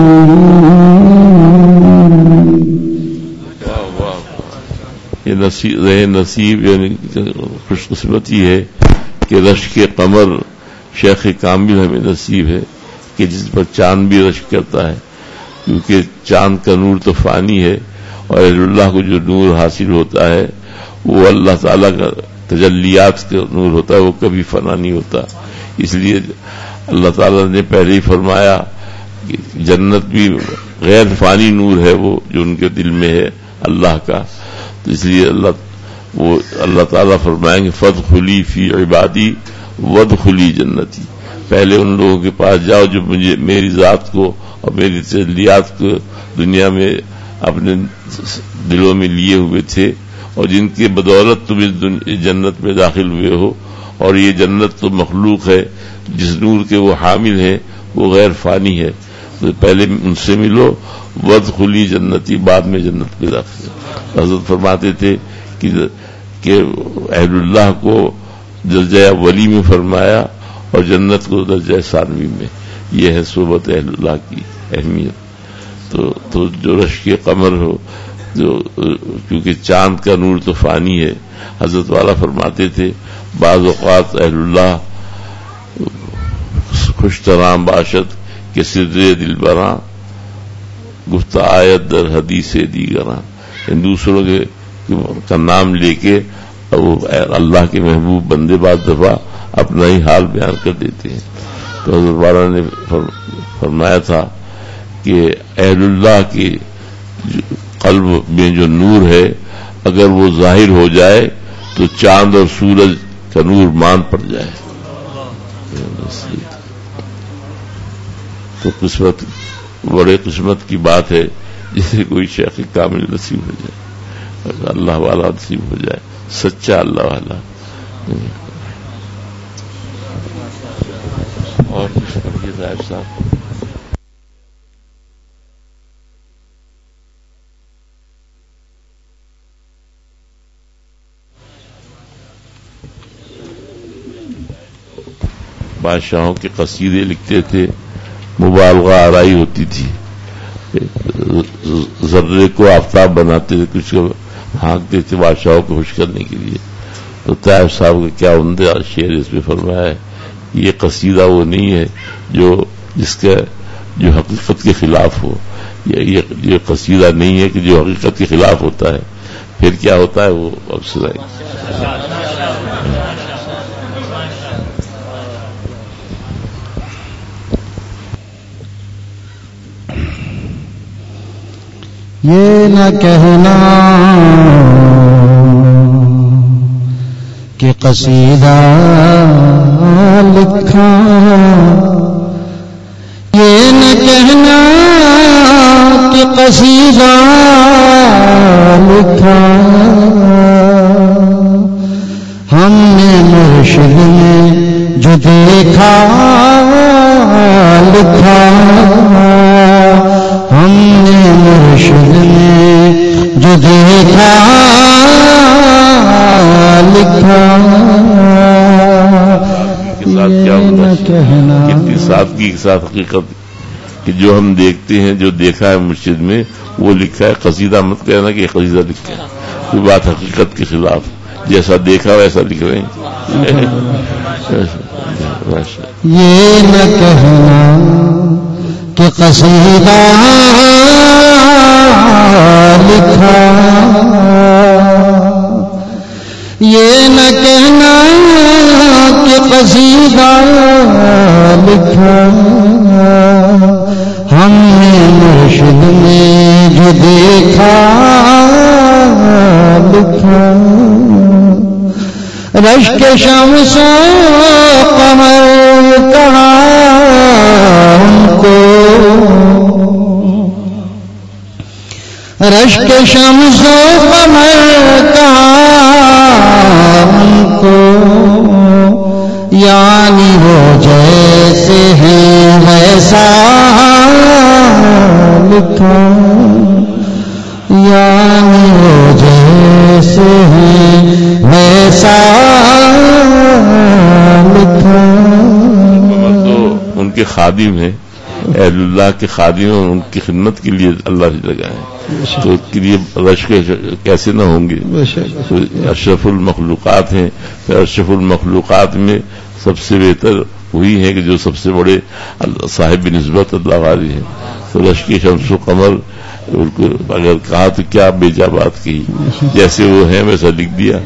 یہ نصیب نصیب یعنی خوش قسمتی ہے کہ رش کے قمر شیخ کامل ہمیں نصیب ہے کہ جس پر چاند بھی رشک کرتا ہے، کیونکہ چاند کا نور تو فانی ہے اور اہل اللہ کو جو نور حاصل ہوتا ہے وہ اللہ تعالیٰ کا تجلیات کا نور ہوتا ہے، وہ کبھی فنا نہیں ہوتا. اس لیے اللہ تعالیٰ نے پہلے ہی فرمایا کہ جنت بھی غیر فانی نور ہے وہ جو ان کے دل میں ہے اللہ کا. تو اس لیے اللہ وہ اللہ تعالیٰ فرمائیں گے فادخلی فی عبادی وادخلی جنتی. پہلے ان لوگوں کے پاس جاؤ جو مجھے میری ذات کو اور میری تجلیات کو دنیا میں اپنے دلوں میں لیے ہوئے تھے اور جن کی بدولت تم اس جنت میں داخل ہوئے ہو. اور یہ جنت تو مخلوق ہے، جس نور کے وہ حامل ہیں وہ غیر فانی ہے. تو پہلے ان سے ملو وادخلی جنتی، بعد میں جنت میں داخل. حضرت فرماتے تھے کہ کہ اہل اللہ کو درجہ ولی میں فرمایا اور جنت کو درجہ ثانوی میں. یہ ہے صحبت اہل اللہ کی اہمیت. تو تو جو رش کے قمر ہو جو کیونکہ چاند کا نور تو فانی ہے. حضرت والا فرماتے تھے بعض اوقات اہل اللہ خوش ترام باشد کہ سدرے دل براں گفتہ آیت در حدیث دیگراں. دوسروں کے کا نام لے کے وہ اللہ کے محبوب بندے بعض دفعہ اپنا ہی حال بیان کر دیتے ہیں. تو حضرت والا نے فرمایا تھا کہ اہل اللہ کے قلب میں جو نور ہے اگر وہ ظاہر ہو جائے تو چاند اور سورج کا نور مان پڑ جائے. تو قسمت بڑے قسمت کی بات ہے جسے کوئی شیخ کامل نصیب ہو جائے, اللہ والا نصیب ہو جائے, سچا اللہ والا. اور کچھ پڑھیے صاحب صاحب. بادشاہوں کے قصیدے لکھتے تھے, مبالغہ آرائی ہوتی تھی, ذرے کو آفتاب بناتے تھے, کچھ کو ہانکتے تھے بادشاہوں کو خوش کرنے کے لیے. تو طائف صاحب کا کیا عمدہ شعر اس میں فرمایا ہے, یہ قصیدہ وہ نہیں ہے جو جس کا جو حقیقت کے خلاف ہو, یہ یہ قصیدہ نہیں ہے کہ جو حقیقت کے خلاف ہوتا ہے. پھر کیا ہوتا ہے وہ اب سنائیں. یہ نہ کہنا کہ قصیدہ لکھا, یہ نہ کہنا کہ قصیدہ لکھا, ہم نے مرشد میں جو دیکھا لکھا, ہم نے مرشد میں جو دیکھا لکھا. کتنی سادگی کے ساتھ حقیقت کہ جو ہم دیکھتے ہیں جو دیکھا ہے مرشد میں وہ لکھا ہے. قصیدہ مت کہنا کہ قصیدہ لکھا ہے, کوئی بات حقیقت کے خلاف, جیسا دیکھا ویسا لکھ رہے ہیں. یہ نہ کہنا کہ قصیدہ لکھا, یہ نہ کہنا کہ قصیدہ لکھا, ہم نے مرشد میں جو دیکھا لکھا. رشک شمس و قمر کہا ہم کو, رشک شمس و قمر کہا ہم کو, یعنی وہ جیسے ہیں ویسا لکھا, یعنی وہ جیسے ہیں ویسا لکھا. تو ان کے خادم ہیں, اہل اللہ کے خادم ہیں, ان کی خدمت کے لیے اللہ سے لگائے, تو اس کے لیے رشک کیسے نہ ہوں گے. اشرف المخلوقات ہیں, اشرف المخلوقات میں سب سے بہتر وہی ہے کہ جو سب سے بڑے صاحب نسبت اللہ والی ہیں. تو رشک شمس و قمر اگر کہا تو کیا بیجا بات کی, جیسے وہ ہیں ویسا لکھ دیا.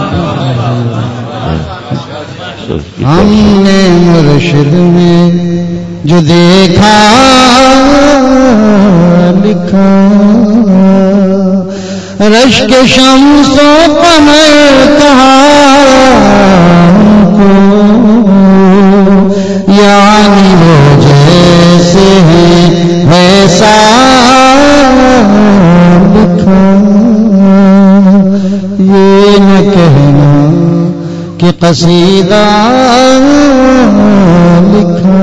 ہم نے مرشد میں جو دیکھا لکھا, رشک شمس و قمر کہا ہم کو, یعنی وہ جیسے ہیں ویسا لکھا. یہ نہ کہنا کہ قصیدہ لکھا.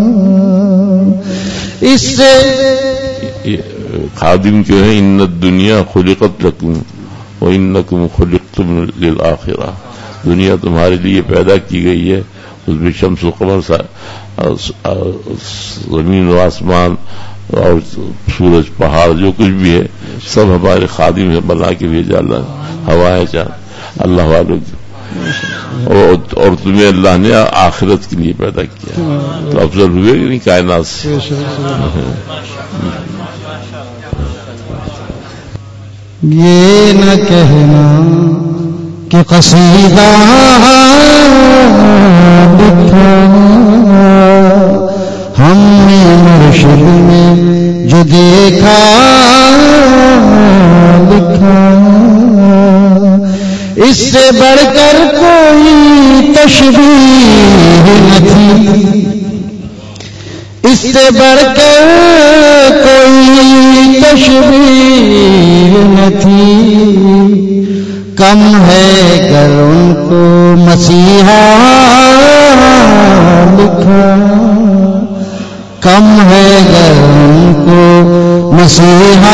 اس سے خادم جو ہے, ان الدنیا خلقت لکم وانکم خلقتم للآخرہ, دنیا تمہارے لیے پیدا کی گئی ہے, اس میں شمس و قمر زمین و آسمان اور سورج پہاڑ جو کچھ بھی ہے سب ہمارے خادم ہیں، بنا کے بھیجا اللہ، ہوائیں چاند اللہ والوں کی، اور تمہیں اللہ نے آخرت کے لیے پیدا کیا، تو افضل ہوئے کہ نہیں کائنات سے. یہ نہ کہنا کہ قصیدہ لکھا ہم نے مرشد میں جو دیکھا لکھا، اس سے بڑھ کر کوئی تشبیہ نہ تھی، اس سے بڑھ کر کوئی تشبیہ نہ تھی، کم ہے گر ان کو مسیحا لکھا، کم ہے گر ان کو مسیحا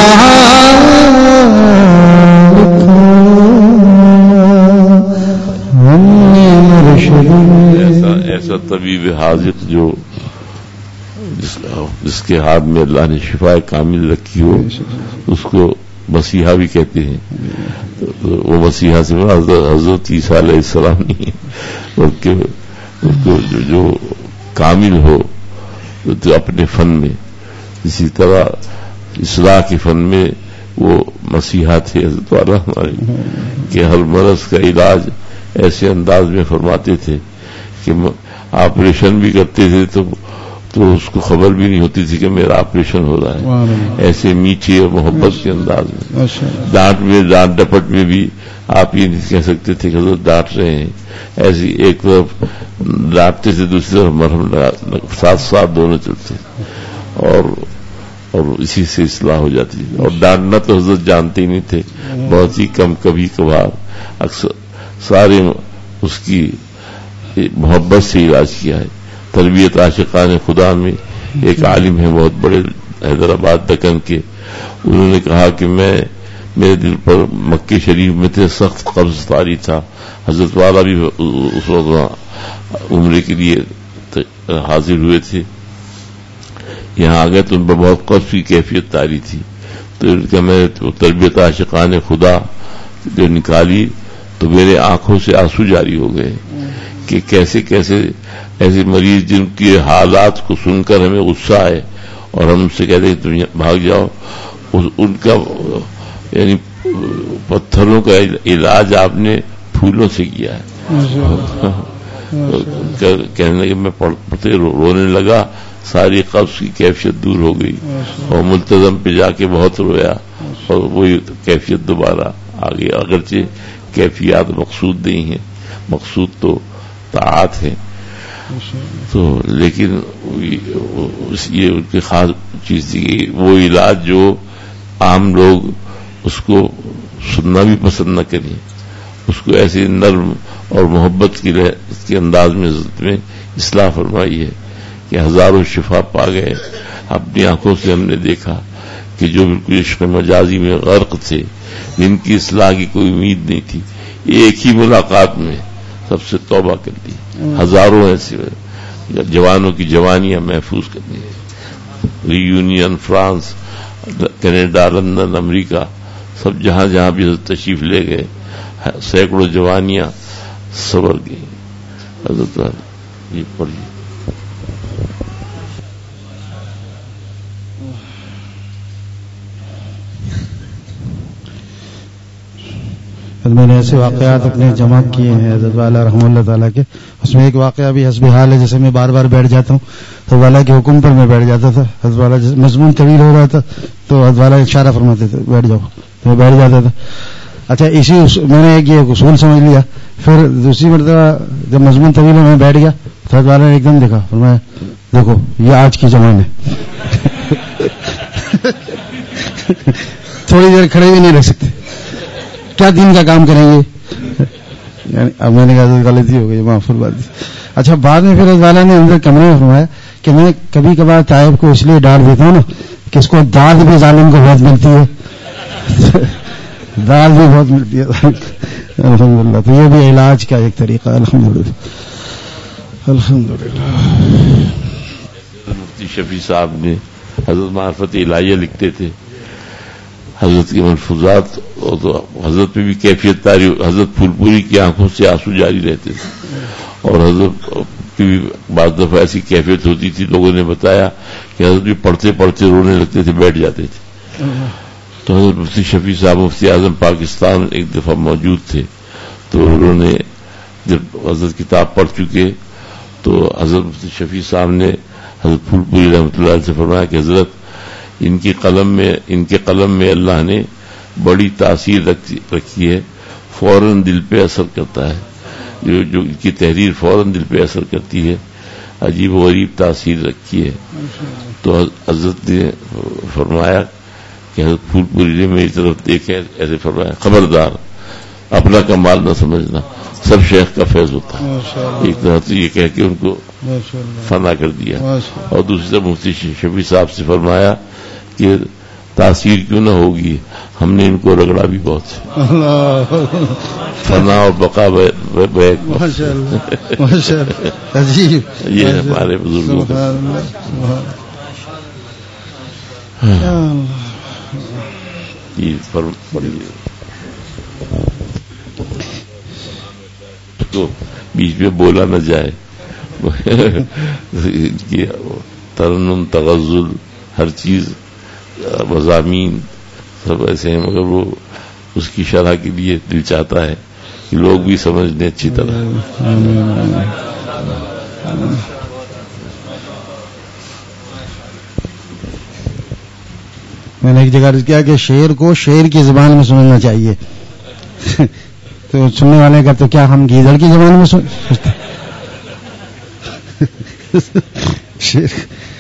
لکھا، ہم نے مرشد ایسا ایسا طبیب حاذق جو جس, جس کے ہاتھ میں اللہ نے شفا کامل رکھی ہو اس کو مسیحا بھی کہتے ہیں. وہ مسیحا سے حضرت عیسیٰ علیہ السلام نہیں بلکہ جو, جو کامل ہو تو اپنے فن میں، اسی طرح اصلاح کے فن میں وہ مسیحا تھے حضرت والا ہمارے، کہ ہر مرض کا علاج ایسے انداز میں فرماتے تھے کہ آپریشن بھی کرتے تھے تو تو اس کو خبر بھی نہیں ہوتی تھی کہ میرا آپریشن ہو رہا ہے، ایسے میٹھے اور محبت کے انداز میں. ڈانٹ میں ڈانٹ ڈپٹ میں بھی آپ یہ نہیں کہہ سکتے تھے کہ حضرت ڈانٹ رہے ہیں، ایسی ایک طرف ڈانٹتے تھے دوسری طرف مرہم ساتھ ساتھ دونوں چلتے اور اور اسی سے اصلاح ہو جاتی تھی. اور ڈانٹنا تو حضرت جانتے ہی نہیں تھے، بہت ہی کم کبھی کبھار، اکثر سارے اس کی محبت سے علاج کیا ہے. تربیت عاشقان خدا میں ایک عالم ہیں بہت بڑے حیدرآباد دکن کے، انہوں نے کہا کہ میں میرے دل پر مکے شریف میں تھے سخت قبض طاری تھا، حضرت والا بھی اس وقت عمرے کے لیے حاضر ہوئے تھے، یہاں آ گئے تو ان پر بہت قبض کی کیفیت طاری تھی، تو ان کا میں تربیت عاشقان خدا جو نکالی تو میرے آنکھوں سے آنسو جاری ہو گئے کہ کیسے کیسے ایسے مریض جن کے حالات کو سن کر ہمیں غصہ آئے اور ہم ان سے کہتے ہیں تم بھاگ جاؤ، ان کا یعنی پتھروں کا علاج آپ نے پھولوں سے کیا ہے. کہنے لگے میں پڑھتے رونے لگا، ساری قبض کی کیفیت دور ہو گئی اور ملتزم پہ جا کے بہت رویا اور وہی کیفیت دوبارہ آ گئی. اگرچہ کیفیات مقصود نہیں ہیں، مقصود تو طاعت ہے، تو لیکن یہ ان کی خاص چیز تھی وہ علاج جو عام لوگ اس کو سننا بھی پسند نہ کریں، اس کو ایسے نرم اور محبت کی کے انداز میں میں اصلاح فرمائی ہے کہ ہزاروں شفا پا گئے. اپنی آنکھوں سے ہم نے دیکھا کہ جو بالکل عشق مجازی میں غرق تھے، جن کی اصلاح کی کوئی امید نہیں تھی، ایک ہی ملاقات میں سب سے توبہ کر دی. ہزاروں ایسے جوانوں کی جوانیاں محفوظ کرنی ہے. Reunion, France, Canada, London, امریکہ، سب جہاں جہاں بھی تشریف لے گئے سینکڑوں جوانیاں سنور گئی. حضرت یہ پڑھیے. میں نے ایسے واقعات اپنے جمع کیے ہیں حضرت والا رحمہ اللہ تعالیٰ کے، اس میں ایک واقعہ بھی حسب حال ہے، جیسے میں بار بار بیٹھ جاتا ہوں تو والا کے حکم پر میں بیٹھ جاتا تھا. حضرت والا مضمون طویل ہو رہا تھا تو حضرت والا اشارہ فرماتے تھے بیٹھ جاؤ تو میں بیٹھ جاتا تھا. اچھا اسی میں نے ایک یہ اصول سمجھ لیا. پھر دوسری مرتبہ جب مضمون طویل ہے میں بیٹھ گیا تو حضرت والا نے ایک دم دیکھا فرمایا دیکھو یہ آج کی زمانے تھوڑی دیر کھڑے بھی نہیں رہ سکتے، کیا دین کا کام کریں گے؟ یعنی اب میں نے کہا غلطی ہو گئی، معاف فرما دی. اچھا بعد میں پھر والا نے اندر کمرے میں فرمایا کہ میں کبھی کبھار طائب کو اس لیے ڈانٹ دیتا ہوں نا کہ اس کو داد بھی ظالم کو بہت ملتی ہے، داد بھی بہت ملتی ہے الحمدللہ. تو یہ بھی علاج کا ایک طریقہ الحمدللہ. الحمدللہ مفتی شفیع صاحب نے حضرت معرفت الہیہ لکھتے تھے. حضرت کے ملفوظات اور تو حضرت میں بھی کیفیت تاری. حضرت پھول پوری کی آنکھوں سے آنسو جاری رہتے تھے اور حضرت کی بھی بعض دفعہ ایسی کیفیت ہوتی تھی. لوگوں نے بتایا کہ حضرت بھی پڑھتے پڑھتے رونے لگتے تھے, بیٹھ جاتے تھے. تو حضرت مفتی شفیع صاحب مفتی اعظم پاکستان ایک دفعہ موجود تھے, تو انہوں نے جب حضرت کتاب پڑھ چکے تو حضرت مفتی شفیع صاحب نے حضرت پھول پوری رحمۃ اللہ علیہ سے فرمایا کہ حضرت ان کی قلم میں ان کے قلم میں اللہ نے بڑی تاثیر رکھی ہے, فوراً دل پہ اثر کرتا ہے. جو جو ان کی تحریر فوراً دل پہ اثر کرتی ہے, عجیب و غریب تاثیر رکھی ہے. تو حضرت نے فرمایا کہ حضرت پھول پوری نے میری طرف دیکھے, ایسے فرمایا خبردار اپنا کمال نہ سمجھنا, سب شیخ کا فیض ہوتا ہے. ایک طرح سے یہ کہہ کے ان کو فنا کر دیا. اور دوسری طرف مفتی شفیع صاحب سے فرمایا کہ تاثیر کیوں نہ ہوگی, ہم نے ان کو رگڑا بھی بہت سے. فنا اور بقا بیک یہ ہمارے بزرگوں کا. تو بیچ میں بولا نہ جائے. ترنم تغزل ہر چیز مضامین سب ایسے ہیں, مگر وہ اس کی شرح کے لیے دل چاہتا ہے کہ لوگ بھی سمجھ لیں اچھی طرح. میں نے ایک جگہ عرض کیا کہ شعر کو شعر کی زبان میں سمجھنا چاہیے. تو سننے والے کا تو کیا ہم گیدڑ کی زبان میں سمجھتے شعر.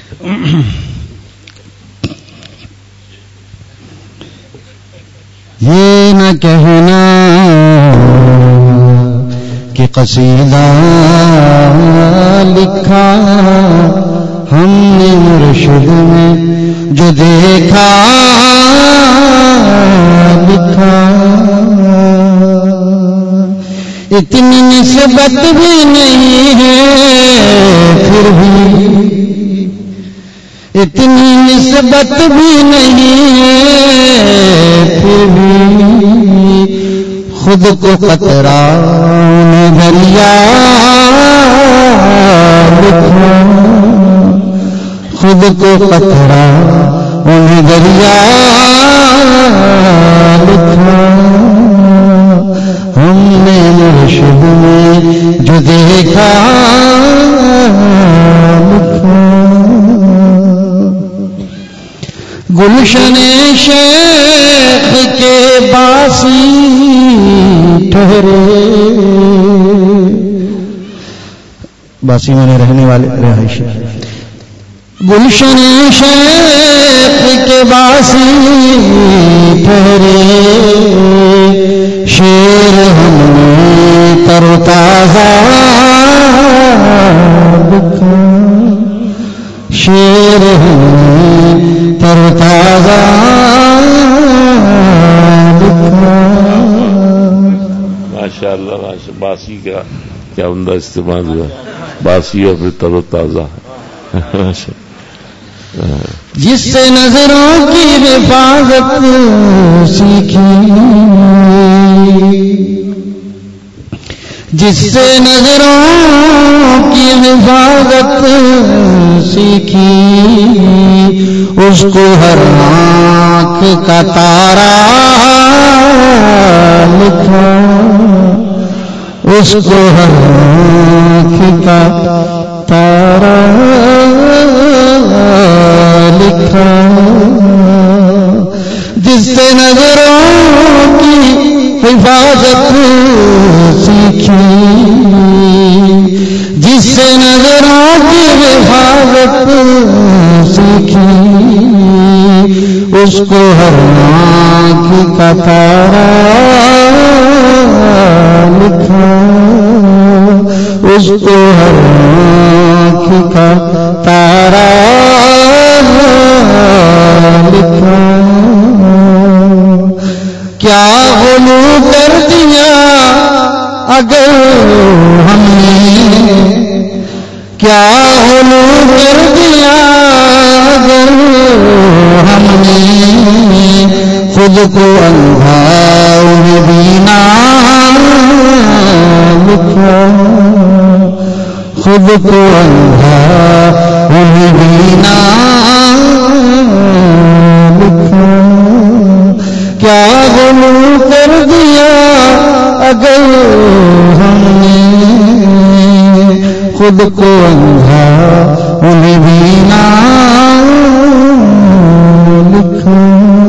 یہ نہ کہنا کہ قصیدہ لکھا ہم نے مرشد میں جو دیکھا لکھا, اتنی نسبت بھی نہیں ہے پھر بھی, اتنی نسبت بھی نہیں ہے پھر بھی, خود کو قطرہ نے دریا لکھا, خود کو قطرہ نے دریا لکھا, ہم نے مرشد میں جو دیکھا لکھا. گلشن شیخ کے باسی ٹھہرے, باسی میں نے رہنے والے رہائشی. گلشن شیخ کے باسی ٹھہرے, شیر ہم نے تر تازہ لکھا, شیر ہم نے تر تازہ لکھا. ماشاء اللہ, باسی کا کیا عمدہ استعمال ہوا, باسی اور پھر تر و تازہ. جس سے نظروں کی حفاظت سیکھی, جس سے نظروں کی حفاظت سیکھی, اس کو ہر آنکھ کا تارا لکھا, اس کو ہر آنکھ کا تارا لکھا. جس سے نظروں کی حفاظت سیکھی, جس سے نظروں کی حفاظت سیکھی, اس کو ہر آنکھ کا تارا لکھا, اس کو ہر آنکھ کا تارا لکھا. کیا غلو کر دیا اگر ہم نے, کیا غلو کر دیا اگر کو اندھا انہیں بینا لکھا، خود کو اندھا انہیں بینا لکھا، کیا غلو کر دیا اگر ہم نے خود کو اندھا انہیں بینا لکھا،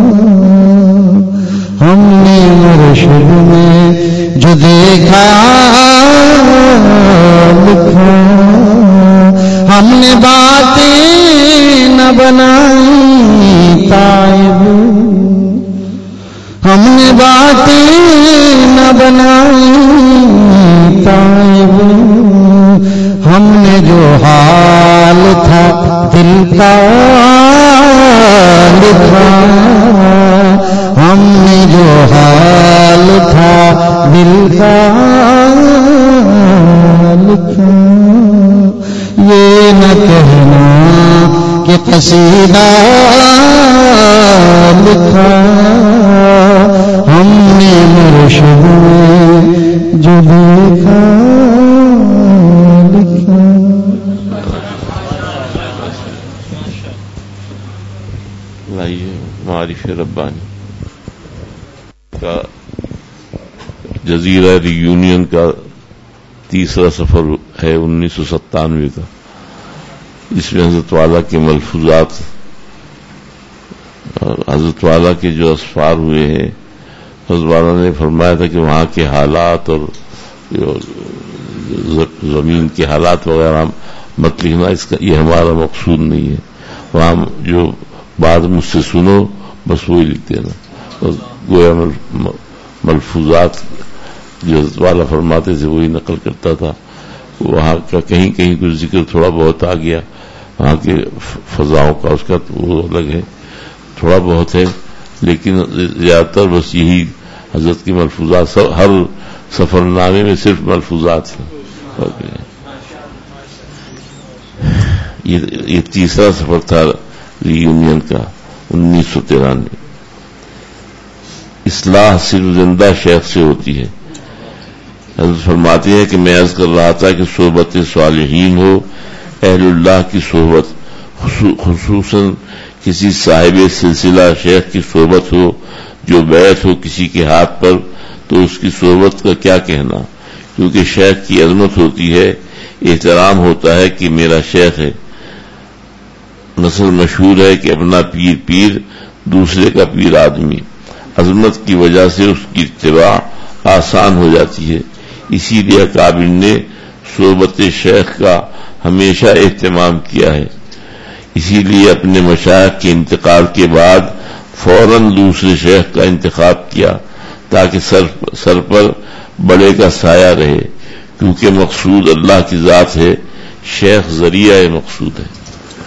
ہم نے مرشد میں جو دیکھا لکھا، ہم نے باتیں نہ بنائی تائب، ہم نے باتیں نہ بنائی تائب، ہم نے جو حال تھا دل کا لکھا، ہم نے جو حال تھا دل کا لکھا، یہ نہ کہنا کہ قصیدہ لکھا، ہم نے مرشد میں جو دیکھا لکھا۔ لائیے معارف ربانی کا جزیرہ ری یونین کا تیسرا سفر ہے انیس سو ستانوے کا، اس میں حضرت والا کے ملفوظات اور حضرت والا کے جو اسفار ہوئے ہیں، حضرت والا نے فرمایا تھا کہ وہاں کے حالات اور زمین کے حالات وغیرہ مت لکھنا، اس کا یہ ہمارا مقصود نہیں ہے، وہاں جو بات مجھ سے سنو بس وہی لکھ دینا، بس گویا ملفوظات جو حضرت والا فرماتے تھے وہی نقل کرتا تھا، وہاں کا کہیں کہیں کچھ ذکر تھوڑا بہت آ گیا، وہاں کے فضاؤں کا اس کا وہ الگ ہے، تھوڑا بہت ہے، لیکن زیادہ تر بس یہی حضرت کی ملفوظات، ہر سفر نامے میں صرف ملفوظات ہیں۔ یہ تیسرا سفر تھا ری یونین کا انیس سو ترانوے۔ اصلاح صرف زندہ شیخ سے ہوتی ہے۔ حضرت فرماتے ہیں کہ میں عرض کر رہا تھا کہ صحبت صالحین ہو، اہل اللہ کی صحبت، خصوصاً کسی صاحب سلسلہ شیخ کی صحبت ہو جو بیعت ہو کسی کے ہاتھ پر، تو اس کی صحبت کا کیا کہنا، کیونکہ شیخ کی عظمت ہوتی ہے، احترام ہوتا ہے کہ میرا شیخ ہے۔ نسل مشہور ہے کہ اپنا پیر پیر دوسرے کا پیر آدمی، عظمت کی وجہ سے اس کی اتباع آسان ہو جاتی ہے، اسی لیے اکابر نے صحبت شیخ کا ہمیشہ اہتمام کیا ہے، اسی لیے اپنے مشائخ کے انتقال کے بعد فوراً دوسرے شیخ کا انتخاب کیا تاکہ سر سر پر بڑے کا سایہ رہے، کیونکہ مقصود اللہ کی ذات ہے، شیخ ذریعہ مقصود ہے۔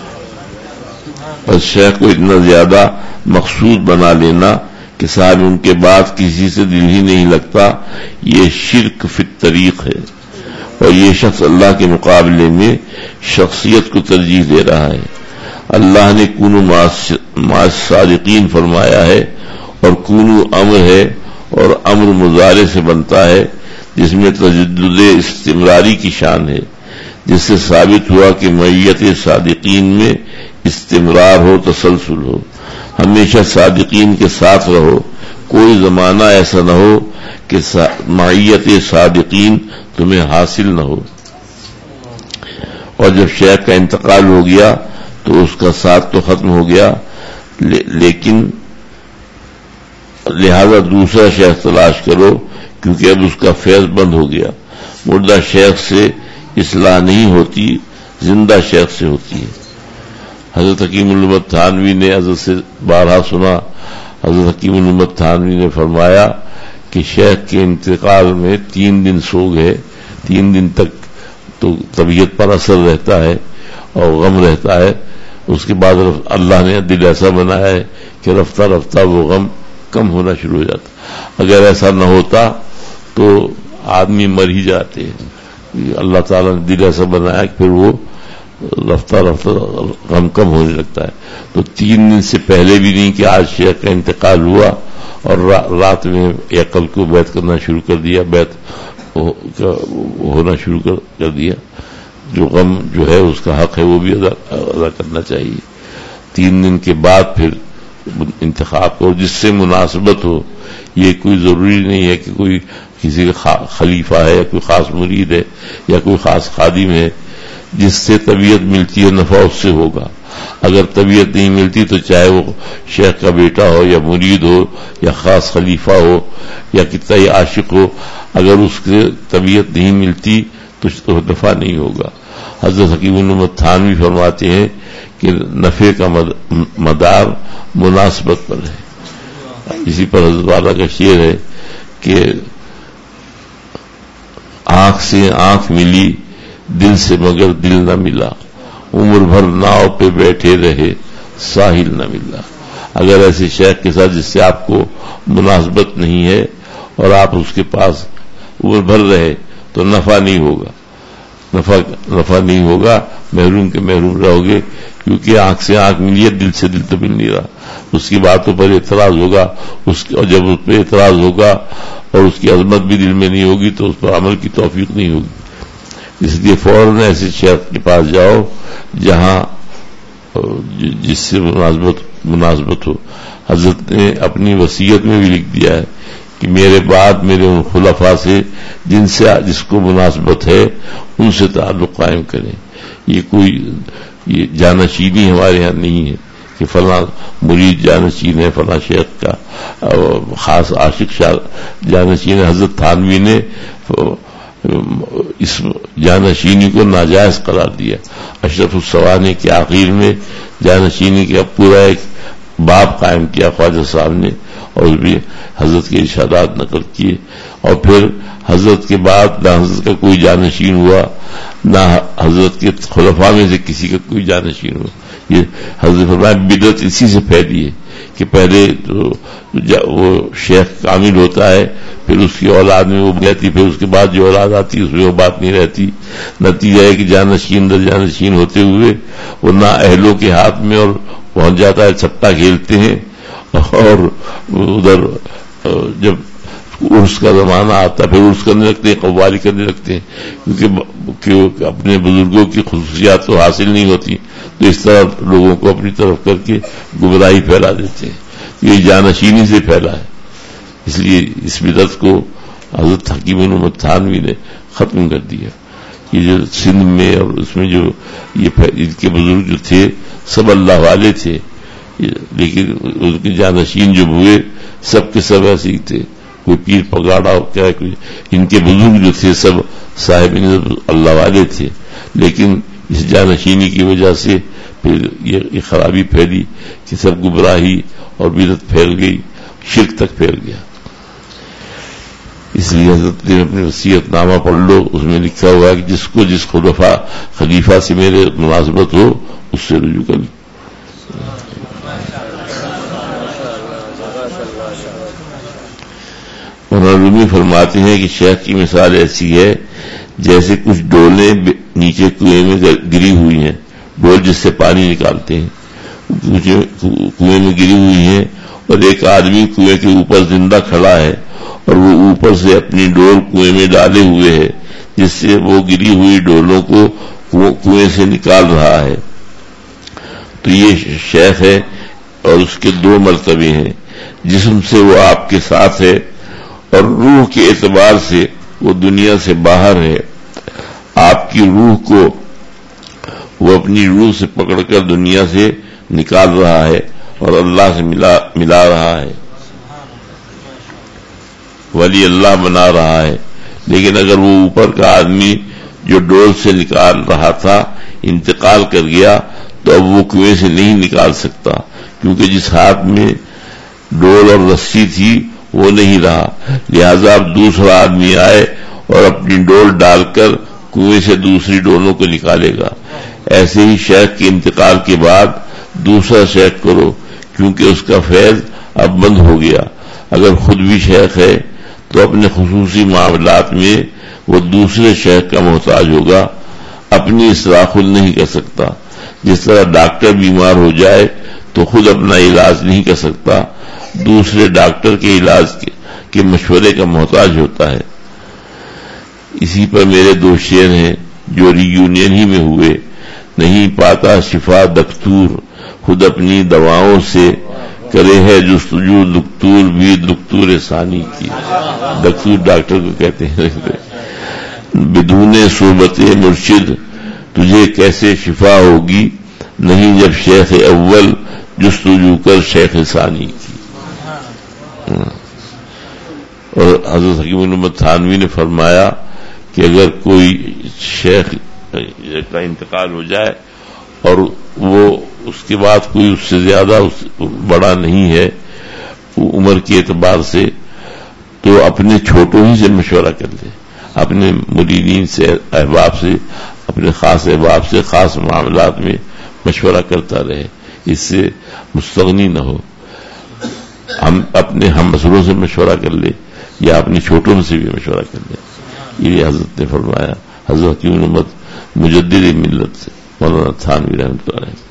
بس شیخ کو اتنا زیادہ مقصود بنا لینا کہ صاحب ان کے بعد کسی سے دل ہی نہیں لگتا، یہ شرک فی الطریق ہے، اور یہ شخص اللہ کے مقابلے میں شخصیت کو ترجیح دے رہا ہے۔ اللہ نے کونوا مع الصادقین فرمایا ہے، اور کونو امر ہے، اور امر مضارع سے بنتا ہے جس میں تجدد استمراری کی شان ہے، جس سے ثابت ہوا کہ معیت صادقین میں استمرار ہو، تسلسل ہو، ہمیشہ صادقین کے ساتھ رہو، کوئی زمانہ ایسا نہ ہو کہ معیت صادقین تمہیں حاصل نہ ہو۔ اور جب شیخ کا انتقال ہو گیا تو اس کا ساتھ تو ختم ہو گیا، لیکن لہذا دوسرا شیخ تلاش کرو، کیونکہ اب اس کا فیض بند ہو گیا۔ مردہ شیخ سے اصلاح نہیں ہوتی، زندہ شیخ سے ہوتی ہے۔ حضرت حکیم الامت تھانوی نے حضرت سے بارہا سنا، حضرت حکیم الامت تھانوی نے فرمایا کہ شیخ کے انتقال میں تین دن سوگ ہے، تین دن تک تو طبیعت پر اثر رہتا ہے اور غم رہتا ہے، اس کے بعد اللہ نے دل ایسا بنایا ہے کہ رفتہ رفتہ وہ غم کم ہونا شروع ہو جاتا۔ اگر ایسا نہ ہوتا تو آدمی مر ہی جاتے ہیں۔ اللہ تعالیٰ نے دل ایسا بنایا کہ پھر وہ رفتہ رفتہ غم کم ہونے لگتا ہے. تو تین دن سے پہلے بھی نہیں کہ آج شیخ کا انتقال ہوا اور رات میں یا کل کو بیعت کرنا شروع کر دیا, بیعت ہونا شروع کر دیا. جو غم جو ہے اس کا حق ہے وہ بھی ادا, ادا کرنا چاہیے. تین دن کے بعد پھر انتخاب کرو جس سے مناسبت ہو. یہ کوئی ضروری نہیں ہے کہ کوئی کسی کا خلیفہ ہے یا کوئی خاص مرید ہے یا کوئی خاص خادم ہے. جس سے طبیعت ملتی ہے نفع اس سے ہوگا. اگر طبیعت نہیں ملتی تو چاہے وہ شیخ کا بیٹا ہو یا مرید ہو یا خاص خلیفہ ہو یا کتنا ہی عاشق ہو, اگر اس کی طبیعت نہیں ملتی تو نفع نہیں ہوگا. حضرت حکیم الامت تھانوی فرماتے ہیں کہ نفع کا مدار مناسبت پر ہے. اسی پر حضرت والا کا شعر ہے کہ آنکھ سے آنکھ ملی دل سے مگر دل نہ ملا, عمر بھر ناؤ پہ بیٹھے رہے ساحل نہ ملا. اگر ایسے شیخ کے ساتھ جس سے آپ کو مناسبت نہیں ہے اور آپ اس کے پاس عمر بھر رہے تو نفع نہیں ہوگا, نفع نفع نہیں ہوگا, محروم کے محروم رہو گے. کیونکہ آنکھ سے آنکھ ملی ہے دل سے دل تو مل نہیں رہا. اس کی باتوں پر اعتراض ہوگا, اس اور جب اس پہ اعتراض ہوگا اور اس کی عظمت بھی دل میں نہیں ہوگی تو اس پر عمل کی توفیق نہیں ہوگی. اس لیے فوراً ایسے شیخ کے پاس جاؤ جہاں جس سے مناسبت مناسبت ہو. حضرت نے اپنی وصیت میں بھی لکھ دیا ہے کہ میرے بعد میرے ان خلفاء سے جن سے جس کو مناسبت ہے ان سے تعلق قائم کریں. یہ کوئی یہ جانشینی ہمارے ہاں نہیں ہے کہ فلاں مرید جانشین ہے, فلاں شیخ کا خاص عاشق جانشین ہے. حضرت تھانوی نے اس جانشینی کو ناجائز قرار دیا. اشرف السوانی کے آخر میں جانشینی کا پورا ایک باب قائم کیا خواجہ صاحب نے اور اس بھی حضرت کے ارشادات نقل کیے. اور پھر حضرت کے بعد نہ حضرت کا کوئی جانشین ہوا نہ حضرت کے خلفاء میں سے کسی کا کوئی جانشین ہوا. یہ حضرت فرمایا بدعت اسی سے پھیلی ہے کہ پہلے تو وہ شیخ کامل ہوتا ہے, پھر اس کی اولاد میں وہ رہتی, پھر اس کے بعد جو اولاد آتی اس میں وہ بات نہیں رہتی. نتیجہ ہے کہ جانشین در جانشین ہوتے ہوئے وہ نہ اہلوں کے ہاتھ میں اور پہنچ جاتا ہے, چھٹا کھیلتے ہیں. اور ادھر جب عرس کا زمانہ آتا ہے پھر عرس کرنے لگتے ہیں, قوالی کرنے لگتے ہیں, کیونکہ اپنے بزرگوں کی خصوصیات تو حاصل نہیں ہوتی تو اس طرح لوگوں کو اپنی طرف کر کے گمراہی پھیلا دیتے ہیں. یہ جانشینی سے پھیلا ہے. اس لیے اس بدعت کو حضرت حکیم الامت تھانوی نے ختم کر دیا. یہ جو سندھ میں اور اس میں جو یہ ان کے بزرگ جو تھے سب اللہ والے تھے, لیکن ان کے جانشین جو ہوئے سب کے سب ایسے ہی تھے. کوئی پیر پگاڑا ہو کیا, کوئی ان کے بزرگ جو تھے سب صاحب اللہ والے تھے, لیکن اس جانشینی کی وجہ سے پھر یہ خرابی پھیلی کہ سب گمراہی اور بدعت پھیل گئی, شرک تک پھیل گیا. اس لیے حضرت نے اپنی وصیت نامہ پڑھ لو, اس میں لکھا ہوا ہے کہ جس کو جس خلفاء خلیفہ سے میرے مناسبت ہو اس سے رجوع کر. رومی فرماتے ہیں کہ شیخ کی مثال ایسی ہے جیسے کچھ ڈولیں نیچے کنویں میں گری ہوئی ہیں, ڈول جس سے پانی نکالتے ہیں, کنویں میں گری ہوئی ہیں اور ایک آدمی کنویں کے اوپر زندہ کھڑا ہے اور وہ اوپر سے اپنی ڈول کنویں میں ڈالے ہوئے ہے جس سے وہ گری ہوئی ڈولوں کو کنویں سے نکال رہا ہے. تو یہ شیخ ہے اور اس کے دو مرتبے ہیں. جسم سے وہ آپ کے ساتھ ہے اور روح کے اعتبار سے وہ دنیا سے باہر ہے. آپ کی روح کو وہ اپنی روح سے پکڑ کر دنیا سے نکال رہا ہے اور اللہ سے ملا ملا رہا ہے, ولی اللہ بنا رہا ہے. لیکن اگر وہ اوپر کا آدمی جو ڈول سے نکال رہا تھا انتقال کر گیا تو اب وہ کنویں سے نہیں نکال سکتا, کیونکہ جس ہاتھ میں ڈول اور رسی تھی وہ نہیں رہا. لہذا اب دوسرا آدمی آئے اور اپنی ڈول ڈال کر کنویں سے دوسری ڈولوں کو نکالے گا. ایسے ہی شیخ کے انتقال کے بعد دوسرا شیخ کرو, کیونکہ اس کا فیض اب بند ہو گیا. اگر خود بھی شیخ ہے تو اپنے خصوصی معاملات میں وہ دوسرے شیخ کا محتاج ہوگا. اپنی اصلاح خود نہیں کر سکتا. جس طرح ڈاکٹر بیمار ہو جائے تو خود اپنا علاج نہیں کر سکتا، دوسرے ڈاکٹر کے علاج کے, کے مشورے کا محتاج ہوتا ہے. اسی پر میرے دو شعر ہیں جو ری یونین ہی میں ہوئے. نہیں پاتا شفا دکتور خود اپنی دواؤں سے، کرے ہے جستجو دکتور بھی دکتور ثانی کی. دکتور ڈاکٹر کو کہتے ہیں. بدون صحبت مرشد تجھے کیسے شفا ہوگی، نہیں جب شیخ اول جستجو کر شیخ ثانی کی. اور حضرت حکیم محمد تھانوی نے فرمایا کہ اگر کوئی شیخ کا انتقال ہو جائے اور وہ اس کے بعد کوئی اس سے زیادہ بڑا نہیں ہے عمر کے اعتبار سے، تو اپنے چھوٹوں ہی سے مشورہ کر لے، اپنے مریدین سے، احباب سے، اپنے خاص احباب سے خاص معاملات میں مشورہ کرتا رہے، اس سے مستغنی نہ ہو. ہم اپنے ہم مسئلوں سے مشورہ کر لے یا اپنے چھوٹوں سے بھی مشورہ کر لے. یہ حضرت نے فرمایا، حضرت حکیم محمد مجدد ملت سے مولانا تھانوی رحمۃ اللہ علیہ.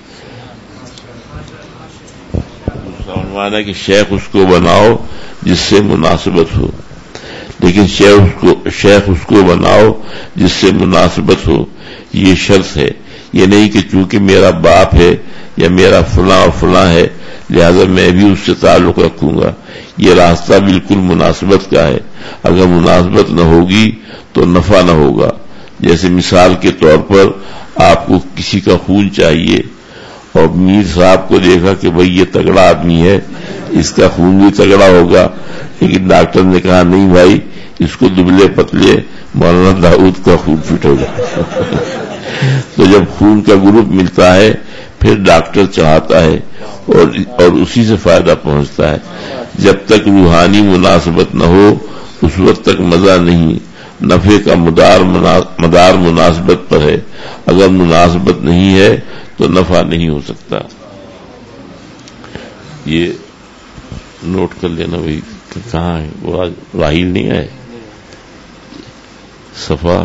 فرمانا کہ شیخ اس کو بناؤ جس سے مناسبت ہو، لیکن شیخ اس کو شیخ اس کو بناؤ جس سے مناسبت ہو. یہ شرط ہے، یہ نہیں کہ چونکہ میرا باپ ہے یا میرا فلاں اور فلاں ہے لہذا میں بھی اس سے تعلق رکھوں گا. یہ راستہ بالکل مناسبت کا ہے. اگر مناسبت نہ ہوگی تو نفع نہ ہوگا. جیسے مثال کے طور پر آپ کو کسی کا خون چاہیے اور میر صاحب کو دیکھا کہ بھئی یہ تگڑا آدمی ہے، اس کا خون بھی تگڑا ہوگا، لیکن ڈاکٹر نے کہا نہیں بھائی اس کو دبلے پتلے مولانا داؤد کا خون فٹ ہوگا. تو جب خون کا گروپ ملتا ہے پھر ڈاکٹر چاہتا ہے اور اور اسی سے فائدہ پہنچتا ہے. جب تک روحانی مناسبت نہ ہو اس وقت تک مزہ نہیں. نفع کا مدار مدار مناسبت پر ہے، اگر مناسبت نہیں ہے تو نفع نہیں ہو سکتا. یہ نوٹ کر لینا بھائی. کہاں ہے وہ؟ راہیل نہیں آئے. صفحہ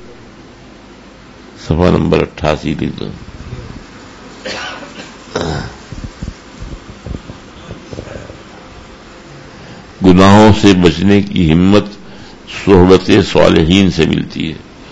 صفحہ نمبر اٹھاسی لکھ دو. گناہوں سے بچنے کی ہمت صحبت صالحین سے ملتی ہے.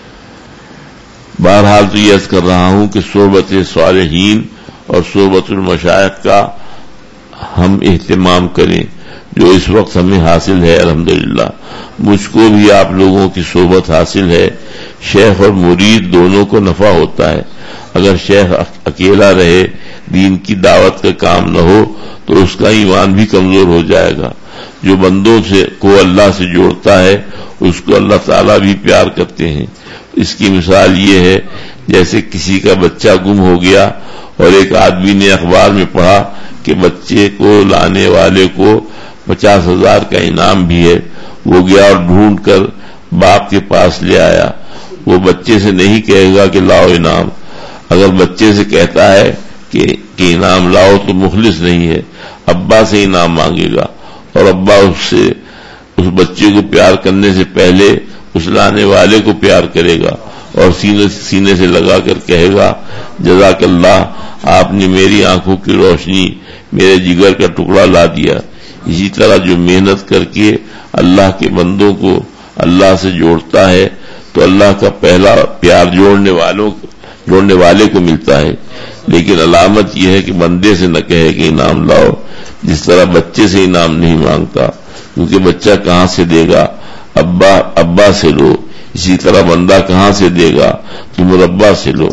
بہرحال تو یہ عرض کر رہا ہوں کہ صحبت صالحین اور صحبت المشائخ کا ہم اہتمام کریں جو اس وقت ہمیں حاصل ہے. الحمدللہ مجھ کو بھی آپ لوگوں کی صحبت حاصل ہے. شیخ اور مرید دونوں کو نفع ہوتا ہے. اگر شیخ اکیلا رہے، دین کی دعوت کا کام نہ ہو تو اس کا ایمان بھی کمزور ہو جائے گا. جو بندوں سے کو اللہ سے جوڑتا ہے اس کو اللہ تعالیٰ بھی پیار کرتے ہیں. اس کی مثال یہ ہے جیسے کسی کا بچہ گم ہو گیا اور ایک آدمی نے اخبار میں پڑھا کہ بچے کو لانے والے کو پچاس ہزار کا انعام بھی ہے. وہ گیا اور ڈھونڈ کر باپ کے پاس لے آیا. وہ بچے سے نہیں کہے گا کہ لاؤ انعام. اگر بچے سے کہتا ہے کہ, کہ انعام لاؤ تو مخلص نہیں ہے. ابا سے انعام مانگے گا اور ابا اس سے اس بچے کو پیار کرنے سے پہلے اس لانے والے کو پیار کرے گا اور سینے سینے سے لگا کر کہے گا جزاک اللہ، آپ نے میری آنکھوں کی روشنی، میرے جگر کا ٹکڑا لا دیا. اسی طرح جو محنت کر کے اللہ کے بندوں کو اللہ سے جوڑتا ہے تو اللہ کا پہلا پیار جوڑنے والوں جوڑنے والے کو ملتا ہے. لیکن علامت یہ ہے کہ بندے سے نہ کہے کہ انعام لاؤ، جس طرح بچے سے انعام نہیں مانگتا کیونکہ بچہ کہاں سے دے گا؟ ابا ابا سے لو. اسی طرح بندہ کہاں سے دے گا؟ تم ربا سے لو.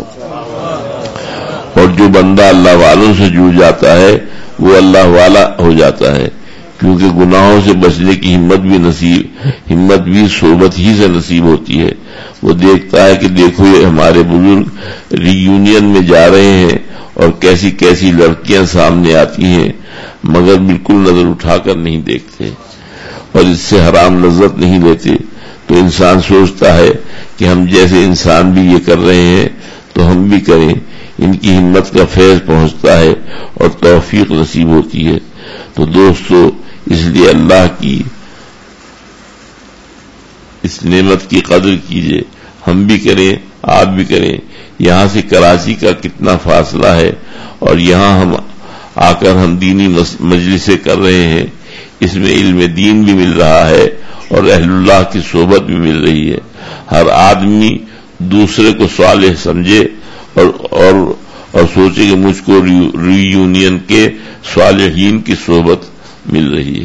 اور جو بندہ اللہ والوں سے جڑ جاتا ہے وہ اللہ والا ہو جاتا ہے، کیونکہ گناہوں سے بچنے کی ہمت بھی نصیب ہمت بھی صحبت ہی سے نصیب ہوتی ہے. وہ دیکھتا ہے کہ دیکھو یہ ہمارے بزرگ ری یونین میں جا رہے ہیں اور کیسی کیسی لڑکیاں سامنے آتی ہیں، مگر بالکل نظر اٹھا کر نہیں دیکھتے اور اس سے حرام لذت نہیں لیتے. تو انسان سوچتا ہے کہ ہم جیسے انسان بھی یہ کر رہے ہیں تو ہم بھی کریں. ان کی ہمت کا فیض پہنچتا ہے اور توفیق نصیب ہوتی ہے. تو دوستو اس لیے اللہ کی اس نعمت کی قدر کیجئے، ہم بھی کریں آپ بھی کریں. یہاں سے کراچی کا کتنا فاصلہ ہے اور یہاں ہم آ کر ہم دینی مجلسیں کر رہے ہیں. اس میں علم دین بھی مل رہا ہے اور اہل اللہ کی صحبت بھی مل رہی ہے. ہر آدمی دوسرے کو صالح سمجھے اور اور اور سوچے کہ مجھ کو ری یونین کے صالحین کی صحبت مل رہی ہے.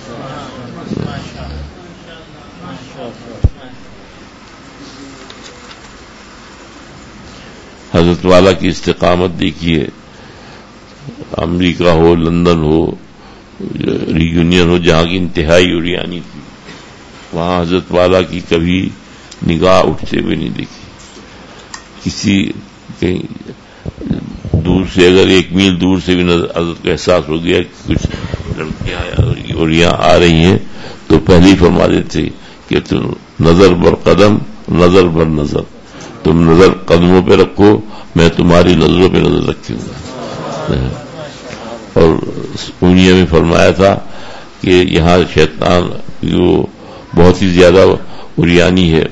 حضرت والا کی استقامت دیکھیے. امریکہ ہو، لندن ہو، ری یونین ہو، جہاں کی انتہائی اوریانی تھی، وہاں حضرت والا کی کبھی نگاہ اٹھتے ہوئے نہیں دیکھی. کسی کہیں دور سے اگر ایک میل دور سے بھی حضرت کو احساس ہو گیا کہ کچھ لڑکیاں اور یہاں آ رہی ہیں تو پہلے ہی فرما دیتے کہ تم نظر بر قدم نظر بر نظر، تم نظر قدموں پہ رکھو، میں تمہاری نظروں پہ نظر رکھوں گا. اور پونیہ میں فرمایا تھا کہ یہاں شیطان جو بہت ہی زیادہ اوریانی ہے،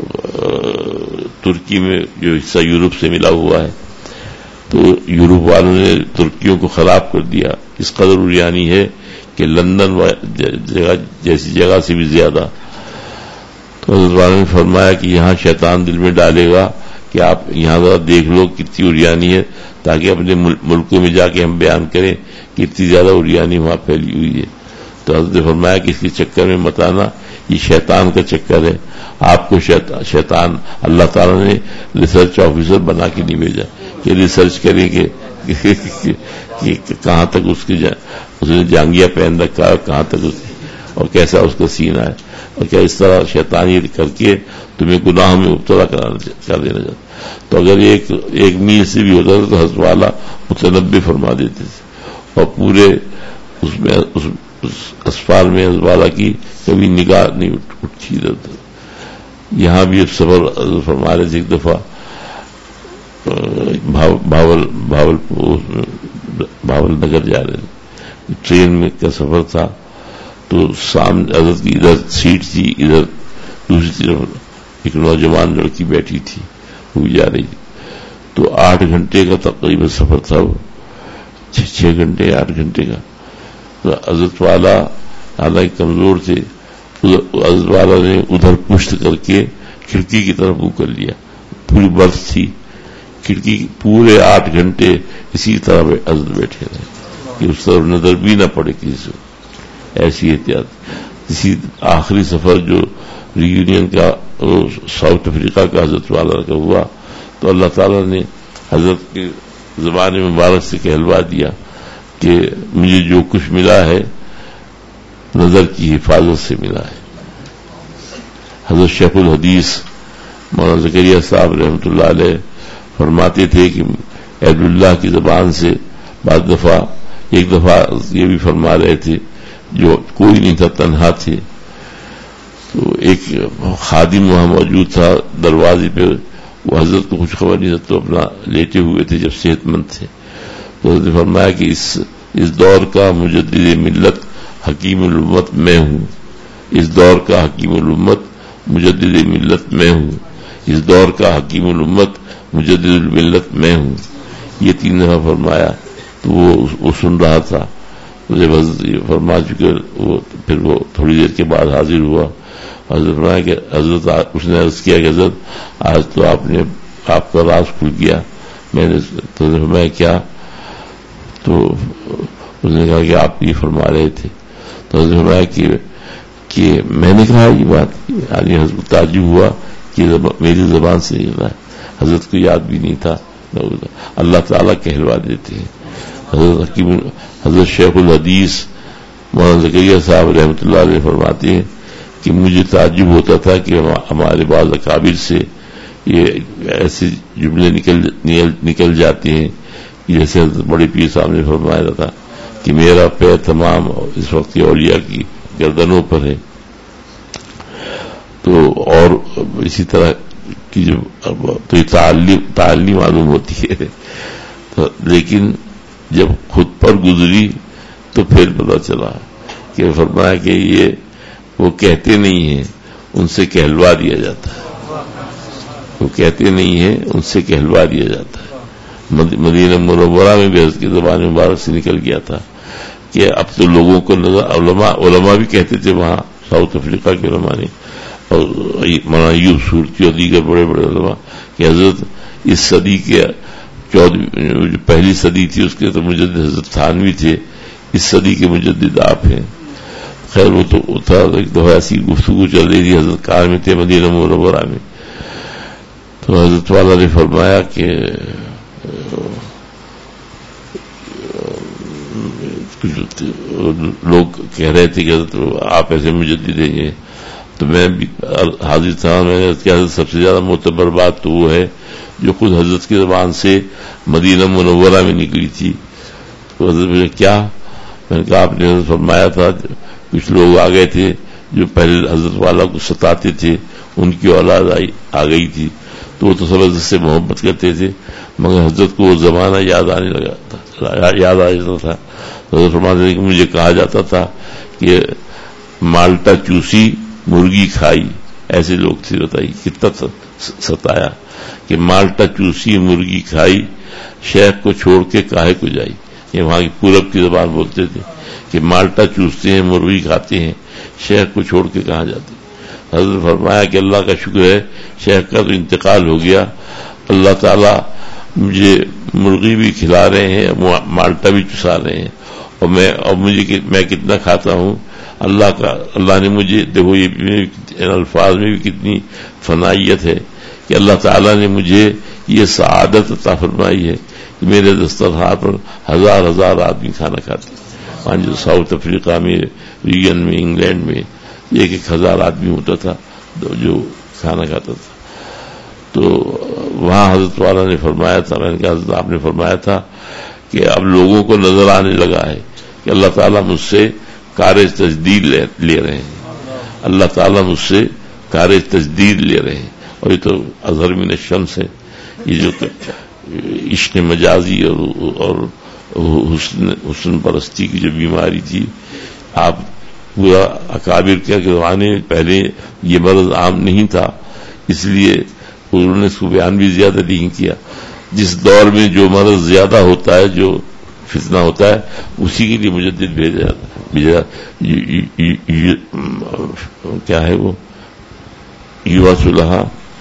ترکی میں جو حصہ یورپ سے ملا ہوا ہے، تو یورپ والوں نے ترکیوں کو خراب کر دیا. اس قدر اوریانی ہے کہ لندن جگہ جیسی جگہ سے بھی زیادہ. تو حضرت والوں نے فرمایا کہ یہاں شیطان دل میں ڈالے گا کہ آپ یہاں ذرا دیکھ لو کتنی اوریانی ہے، تاکہ اپنے ملکوں میں جا کے ہم بیان کریں کہ اتنی زیادہ اوریانی وہاں پھیلی ہوئی ہے. تو حضرت نے فرمایا کہ اس کے چکر میں مت آنا، یہ شیطان کا چکر ہے. آپ کو شیطان, شیطان اللہ تعالیٰ نے ریسرچ آفیسر بنا کے نہیں بھیجا کہ ریسرچ کریں گے کہ کہاں تک اس کی اس نے جانگیا پہن رکھا ہے، کہاں تک اس اور کیسا اس کا سینہ ہے، اور کیا اس طرح شیطانی کر کے تمہیں گناہ میں مبتلا کر دینا چاہتا. تو اگر ایک ایک میل سے بھی ہوتا تھا تو حضرت والا متنبع فرما دیتے تھے، اور پورے اس میں اس اسفار میں حضرت والا کی کبھی نگاہ نہیں اٹھی رہتا. یہاں بھی ایک سفر فرما رہے تھے. ایک دفعہ بھاول بھاول بھاول نگر جا رہے تھے، ٹرین میں کا سفر تھا، تو سامنے حضرت کی ادھر سیٹ تھی، ادھر دوسری طرف ایک نوجوان لڑکی بیٹھی تھی، وہ بھی جا رہی تھی. تو آٹھ گھنٹے کا تقریباً سفر تھا، وہ چھ چھ گھنٹے آٹھ گھنٹے کا. تو حضرت والا حالانکہ کمزور تھے، حضرت والا نے ادھر پشت کر کے کھڑکی کی طرف منہ کر لیا. پوری برف تھی، کھڑکی پورے آٹھ گھنٹے اسی طرح حضرت بیٹھے رہے کہ اس طرف نظر بھی نہ پڑے کسی سے. ایسی احتیاط. اسی آخری سفر جو ری یونین کا ساؤتھ افریقہ کا حضرت والا کا ہوا، تو اللہ تعالیٰ نے حضرت کے زبان مبارک سے کہلوا دیا کہ مجھے جو کچھ ملا ہے نظر کی حفاظت سے ملا ہے. حضرت شیخ الحدیث مولانا زکریا صاحب رحمۃ اللہ علیہ فرماتے تھے کہ عبد اللہ کی زبان سے بعض دفعہ ایک دفعہ یہ بھی فرما رہے تھے، جو کوئی نہیں تھا، تنہا تھے، تو ایک خادم وہاں موجود تھا دروازے پہ. وہ حضرت کو کچھ خبر نہیں تھا، تو اپنا لیٹے ہوئے تھے جب صحت مند تھے. تو حضرت نے فرمایا کہ اس اس دور کا مجدد ملت حکیم الامت میں ہوں، اس دور کا حکیم الامت مجدد ملت میں ہوں، اس دور کا حکیم الامت مجدد الملت میں ہوں. یہ تین دفعہ فرمایا. تو وہ, وہ سن رہا تھا. جب حضرت فرما چکے وہ پھر وہ تھوڑی دیر کے بعد حاضر ہوا. حضرت فرمایا کہ حضرت اس نے عرض کیا کہ حضرت آج تو آپ نے آپ کا راز کھل گیا. میں نے تو فرمایا کیا؟ تو اس نے کہا کہ آپ یہ فرما رہے تھے. تو حضرت فرمایا کہ کہ میں نے کہا یہ بات، یعنی حضرت تعجب ہوا کہ میری زبان سے نکلا ہے. حضرت کو یاد بھی نہیں تھا. اللہ تعالیٰ کہلوا دیتے ہیں. حضرت حکیم حضرت شیخ الحدیث مولانا زکریا صاحب رحمۃ اللہ علیہ فرماتے ہیں کہ مجھے تعجب ہوتا تھا کہ ہمارے بعض اکابر سے یہ ایسے جملے نکل نکل جاتے ہیں جیسے حضرت بڑے پیر صاحب نے فرمایا تھا کہ میرا پیر تمام اس وقت کے اولیاء کی گردنوں پر ہے. تو اور اسی طرح کی جو تو یہ تعلی معلوم ہوتی ہے. تو لیکن جب خود پر گزری تو پھر پتا چلا کہ فرمایا کہ یہ وہ کہتے نہیں ہیں، ان سے کہلوا دیا جاتا ہے. وہ کہتے نہیں ہیں، ان سے کہلوا دیا جاتا ہے۔ مدینہ منورہ میں بھی حضرت کی زبان مبارک سے نکل گیا تھا کہ اب تو لوگوں کو نظر، علماء علماء بھی کہتے تھے وہاں ساؤتھ افریقہ کے علماء نے، اور مولانا ایوب سورتی اور دیگر بڑے بڑے علماء کہ حضرت اس صدی کے چودہ جو پہلی صدی تھی اس کے تو مجدد حضرت تھانوی تھے، اس صدی کے مجدد آپ ہیں۔ خیر وہ تو تھا، ایک دفعہ ایسی گفتگو چل رہی تھی، حضرت کار میں تھے مدینہ منورہ میں، تو حضرت والا نے فرمایا کہ لوگ کہہ رہے تھے کہ حضرت آپ ایسے مجدد ہیں، تو میں بھی حاضر تھا، میں نے کہا حضرت سب سے زیادہ معتبر بات تو وہ ہے جو خود حضرت کی زبان سے مدینہ منورہ میں نکلی تھی۔ تو حضرت مجھے کیا؟ میں نے کہا آپ نے حضرت فرمایا تھا کچھ لوگ آ گئے تھے جو پہلے حضرت والا کو ستاتے تھے، ان کی اولاد آئی آ گئی تھی، تو وہ تو سب حضرت سے محبت کرتے تھے، مگر حضرت کو وہ زمانہ یاد آنے لگا تھا، یاد آ جاتا تھا۔ حضرت فرماتے تھے کہ مجھے کہا جاتا تھا کہ مالٹا چوسی مرغی کھائی، ایسے لوگ تھے، بتائیے کتنا ستایا کہ مالٹا چوسی مرغی کھائی، شیخ کو چھوڑ کے کاہے کو جائی۔ یہ وہاں کی پورب کی زبان بولتے تھے کہ مالٹا چوستے ہیں، مرغی کھاتے ہیں، شیخ کو چھوڑ کے کہاں جاتے۔ حضرت فرمایا کہ اللہ کا شکر ہے شیخ کا تو انتقال ہو گیا، اللہ تعالیٰ مجھے مرغی بھی کھلا رہے ہیں، مالٹا بھی چسا رہے ہیں، اور میں اور مجھے میں کتنا کھاتا ہوں، اللہ کا اللہ نے مجھے دیکھو، یہ الفاظ میں بھی کتنی فنائیت ہے کہ اللہ تعالیٰ نے مجھے یہ سعادت عطا فرمائی ہے کہ میرے دسترخوان پر ہزار ہزار آدمی کھانا کھاتے ہیں۔ وہاں جو ساؤتھ افریقہ میں، ریگن میں، انگلینڈ میں ایک ایک ہزار آدمی ہوتا تھا جو کھانا کھاتا تھا۔ تو وہاں حضرت والا نے فرمایا تھا، میں نے کہا حضرت آپ نے فرمایا تھا کہ اب لوگوں کو نظر آنے لگا ہے کہ اللہ تعالیٰ مجھ سے کار تجدید لے رہے ہیں، اللہ تعالیٰ مجھ سے کار تجدید لے رہے ہیں۔ اور یہ تو اظہر من الشمس ہے، یہ جو عشق مجازی اور اور حسن حسن پرستی کی جو بیماری تھی، آپ پورا اکابر کیا کہ زمانے پہلے یہ مرض عام نہیں تھا، اس لیے انہوں نے اس کو بیان بھی زیادہ نہیں کیا۔ جس دور میں جو مرض زیادہ ہوتا ہے، جو فتنہ ہوتا ہے، اسی کے لیے مجدد بھیجا بھیجا کیا ہے وہ یوا صلح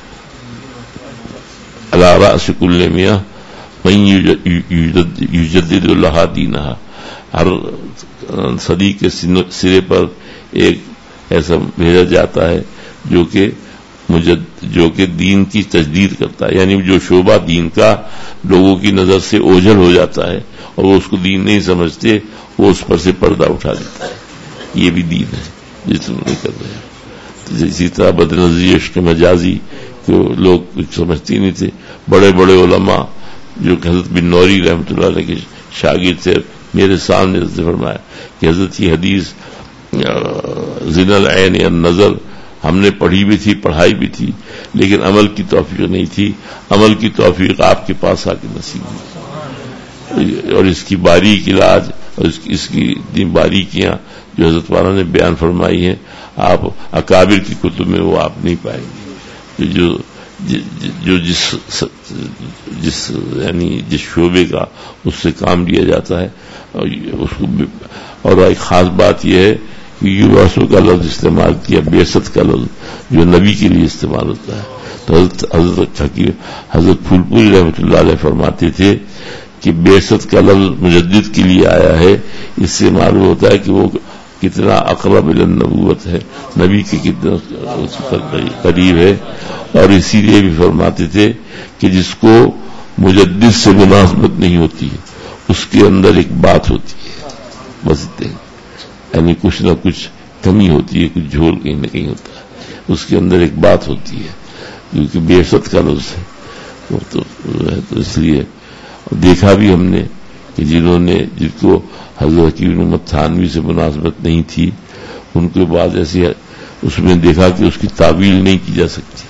علی رأس کل میاں من یجدد لہا دینہا، ہر صدی کے سرے پر ایک ایسا بھیجا جاتا ہے جو کہ مجد جو کہ دین کی تجدید کرتا ہے، یعنی جو شعبہ دین کا لوگوں کی نظر سے اوجھل ہو جاتا ہے اور وہ اس کو دین نہیں سمجھتے، وہ اس پر سے پردہ اٹھا دیتا ہے، یہ بھی دین ہے جس کو نہیں کر رہے ہیں۔ اسی طرح بد نظری عشق مجازی کو لوگ کچھ سمجھتے نہیں تھے، بڑے بڑے علماء جو حضرت بن نوری رحمۃ اللہ علیہ کے شاگرد تھے، میرے سامنے حضرت فرمایا کہ حضرت یہ حدیث زنا العین النظر ہم نے پڑھی بھی تھی، پڑھائی بھی تھی، لیکن عمل کی توفیق نہیں تھی، عمل کی توفیق آپ کے پاس آ کے نصیب ہوئی، اور اس کی باریک علاج اور اس کی, اس کی باریکیاں جو حضرت والا نے بیان فرمائی ہیں، آپ اکابر کی کتب میں وہ آپ نہیں پائیں گے۔ جو جو جس جس یعنی جس شعبے کا اس سے کام لیا جاتا ہے، اس کو، اور ایک خاص بات یہ ہے کہ یواسو کا لفظ استعمال کیا، بیست کا لفظ جو نبی کے لیے استعمال ہوتا ہے۔ تو حضرت حضرت حکیم حضرت پھول پوری رحمۃ اللہ علیہ فرماتے تھے کہ بیست کا لفظ مجدد کے لیے آیا ہے، اس سے معلوم ہوتا ہے کہ وہ کتنا اقرب الی النبوت ہے، نبی کے کتنا قریب ہے۔ اور اسی لیے بھی فرماتے تھے کہ جس کو مجدد سے مناسبت نہیں ہوتی ہے اس کے اندر ایک بات ہوتی ہے، بس اتنے، یعنی کچھ نہ کچھ کمی ہوتی ہے، کچھ جھول کہیں نہ کہیں ہوتا ہے، اس کے اندر ایک بات ہوتی ہے، کیونکہ بیست کا لفظ ہے وہ تو, تو اس لیے دیکھا بھی ہم نے کہ جنہوں نے جن کو حضرت کی امت تھانوی سے مناسبت نہیں تھی، ان کے بعد ایسی اس میں دیکھا کہ اس کی تعویل نہیں کی جا سکتی،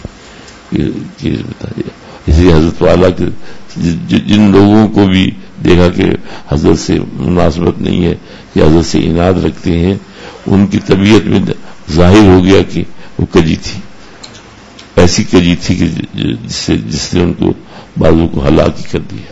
اسی لیے حضرت والا کے جن لوگوں کو بھی دیکھا کہ حضرت سے مناسبت نہیں ہے یا حضرت سے عناد رکھتے ہیں، ان کی طبیعت میں ظاہر ہو گیا کہ وہ کجی تھی، ایسی کجی تھی کہ جس سے جس نے ان کو بعضوں کو ہلاک ہی کر دیا.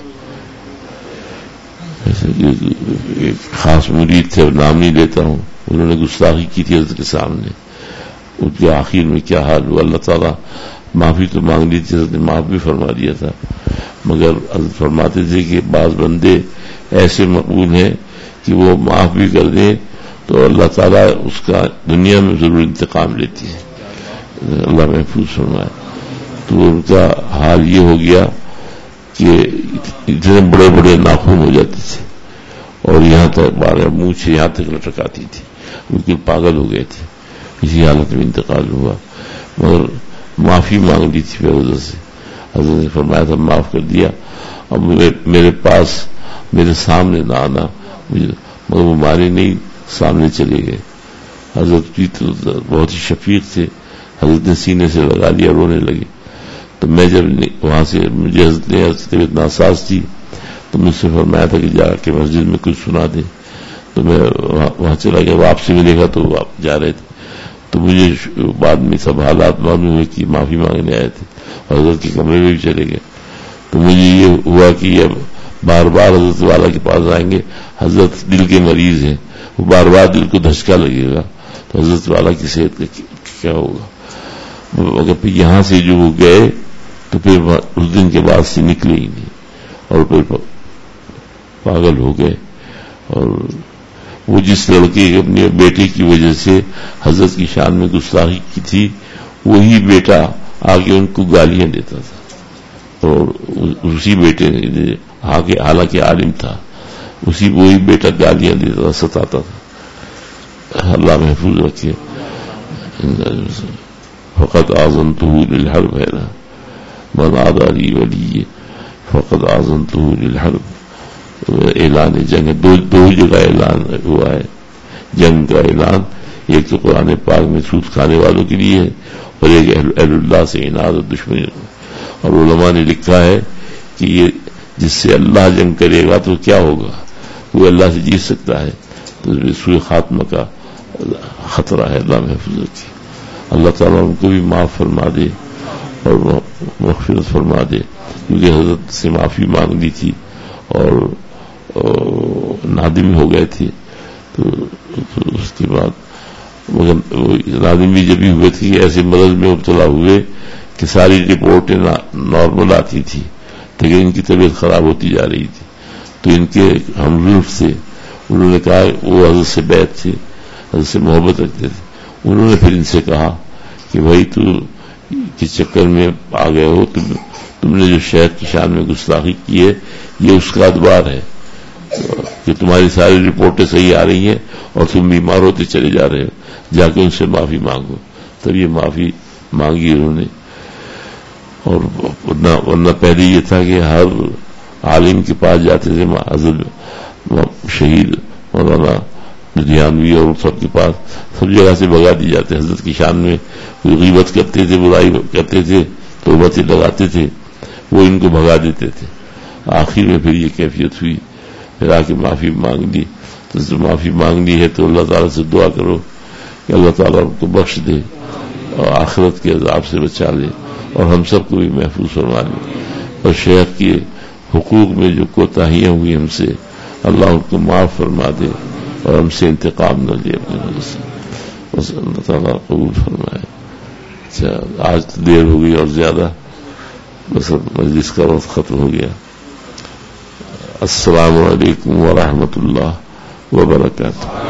ایک خاص مرید تھے، نام نہیں لیتا ہوں، انہوں نے گستاخی کی تھی حضرت کے سامنے. ان کے آخر میں کیا حال ہوا، اللہ تعالیٰ معافی تو مانگ لی تھی، حضرت نے معاف بھی فرما دیا تھا، مگر حضرت فرماتے تھے کہ بعض بندے ایسے مقبول ہیں کہ وہ معاف بھی کر دیں تو اللہ تعالیٰ اس کا دنیا میں ضرور انتقام لیتی ہے. اللہ محفوظ فرمائے. تو ان کا حال یہ ہو گیا کہ اتنے بڑے بڑے ناخن ہو جاتے تھے اور یہاں تک بارہ منہ سے یہاں تک لٹکاتی تھی، بالکل پاگل ہو گئے تھے. اسی حالت میں انتقال ہوا، مگر معافی مانگ لی تھی حضرت سے. حضرت نے فرمایا تھا معاف کر دیا. اب میرے پاس میرے سامنے نہ آنا، مگر وہ مارے نہیں، سامنے چلے گئے. حضرت بھی تو بہت ہی شفیق تھے، حضرت نے سینے سے لگا لیا، رونے لگے. تو میں جب وہاں سے مجھے حضرت نے طبیعت ناساز تھی تو مجھ سے فرمایا تھا کہ جا کے مسجد میں کچھ سنا دے. تو میں وہاں چلا گیا. واپسی میں دیکھا تو آپ جا رہے تھے، تو مجھے بعد میں سب حالات معلوم ہوئے کہ معافی مانگنے آئے تھے اور حضرت کے کمرے میں بھی چلے گئے. تو مجھے یہ ہوا کہ اب بار بار حضرت والا کے پاس آئیں گے، حضرت دل کے مریض ہیں، وہ بار بار دل کو دھچکا لگے گا تو حضرت والا کی صحت کا کیا ہوگا. اگر پھر یہاں سے جو وہ گئے تو پھر اس دن کے بعد سے نکلے ہی نہیں اور پھر پاگل ہو گئے. اور وہ جس لڑکے اپنے بیٹے کی وجہ سے حضرت کی شان میں گستاخی کی تھی، وہی بیٹا آگے ان کو گالیاں دیتا تھا، اور اسی بیٹے نے حالانکہ عالم تھا، اسی وہی بیٹا گالیاں دیتا تھا، ستاتا تھا. اللہ محفوظ رکھے. فقط آذنتہ للحرب ہے نا، من عادى لي ولی فقط آذنتہ للحرب. اعلان جنگ دو دو جگہ اعلان ہوا ہے جنگ کا اعلان. ایک تو قرآن پاک میں سود کھانے والوں کے لیے ہے اور ایک اہل اللہ سے اناد اور دشمنی. اور علماء نے لکھا ہے کہ یہ جس سے اللہ جنگ کرے گا تو کیا ہوگا، وہ اللہ سے جیت سکتا ہے، تو سوء خاتمہ کا خطرہ ہے. اللہ محفوظ رکھے. اللہ تعالیٰ ان کو بھی معاف فرما دے اور مغفرت فرما دے، کیونکہ حضرت سے معافی مانگ لی تھی اور نادم ہو گئے تھے. تو اس کے بعد مگر نادم بھی جب بھی ہوئے تھے کہ ایسے مرض میں مبتلا ہوئے کہ ساری رپورٹیں نارمل آتی تھی لیکن ان کی طبیعت خراب ہوتی جا رہی تھی. تو ان کے ہمزلف تھے، انہوں نے کہا وہ حضرت سے بیعت تھے، حضرت سے محبت رکھتے تھے. انہوں نے پھر ان سے کہا کہ بھائی تو کس چکر میں آ گئے ہو، تم تم نے جو شیخ کی شان میں گستاخی کی ہے یہ اس کا ادوار ہے کہ تمہاری ساری رپورٹیں صحیح آ رہی ہیں اور تم بیمار ہوتے چلے جا رہے ہو، جا کے ان سے معافی مانگو. تب یہ معافی مانگی انہوں نے. اور ورنہ ورنہ پہلے یہ تھا کہ ہر عالم کے پاس جاتے تھے، حضرت شہید مولانا لدھیانوی اور سب کے پاس سب جگہ سے بھگا دی جاتے. حضرت کی شان میں غیبت کرتے تھے، برائی کرتے تھے، توبتیں لگاتے تھے، وہ ان کو بھگا دیتے تھے. آخر میں پھر یہ کیفیت ہوئی، پھر آ کے معافی مانگ لی. تو معافی مانگ لی ہے تو اللہ تعالیٰ سے دعا کرو کہ اللہ تعالیٰ ان کو بخش دے اور آخرت کے عذاب سے بچا لے اور ہم سب کو بھی محفوظ فرما لے. اور شیخ کے حقوق میں جو کوتاہیاں ہوئی ہم سے، اللہ ان کو معاف فرما دے اور ہم سے انتقام نہ لے اپنے وجہ سے. بس اللہ تعالیٰ قبول فرمائے. اچھا آج تو دیر ہو گئی اور زیادہ، بس مجلس کا وقت ختم ہو گیا. السلام علیکم ورحمۃ اللہ وبرکاتہ.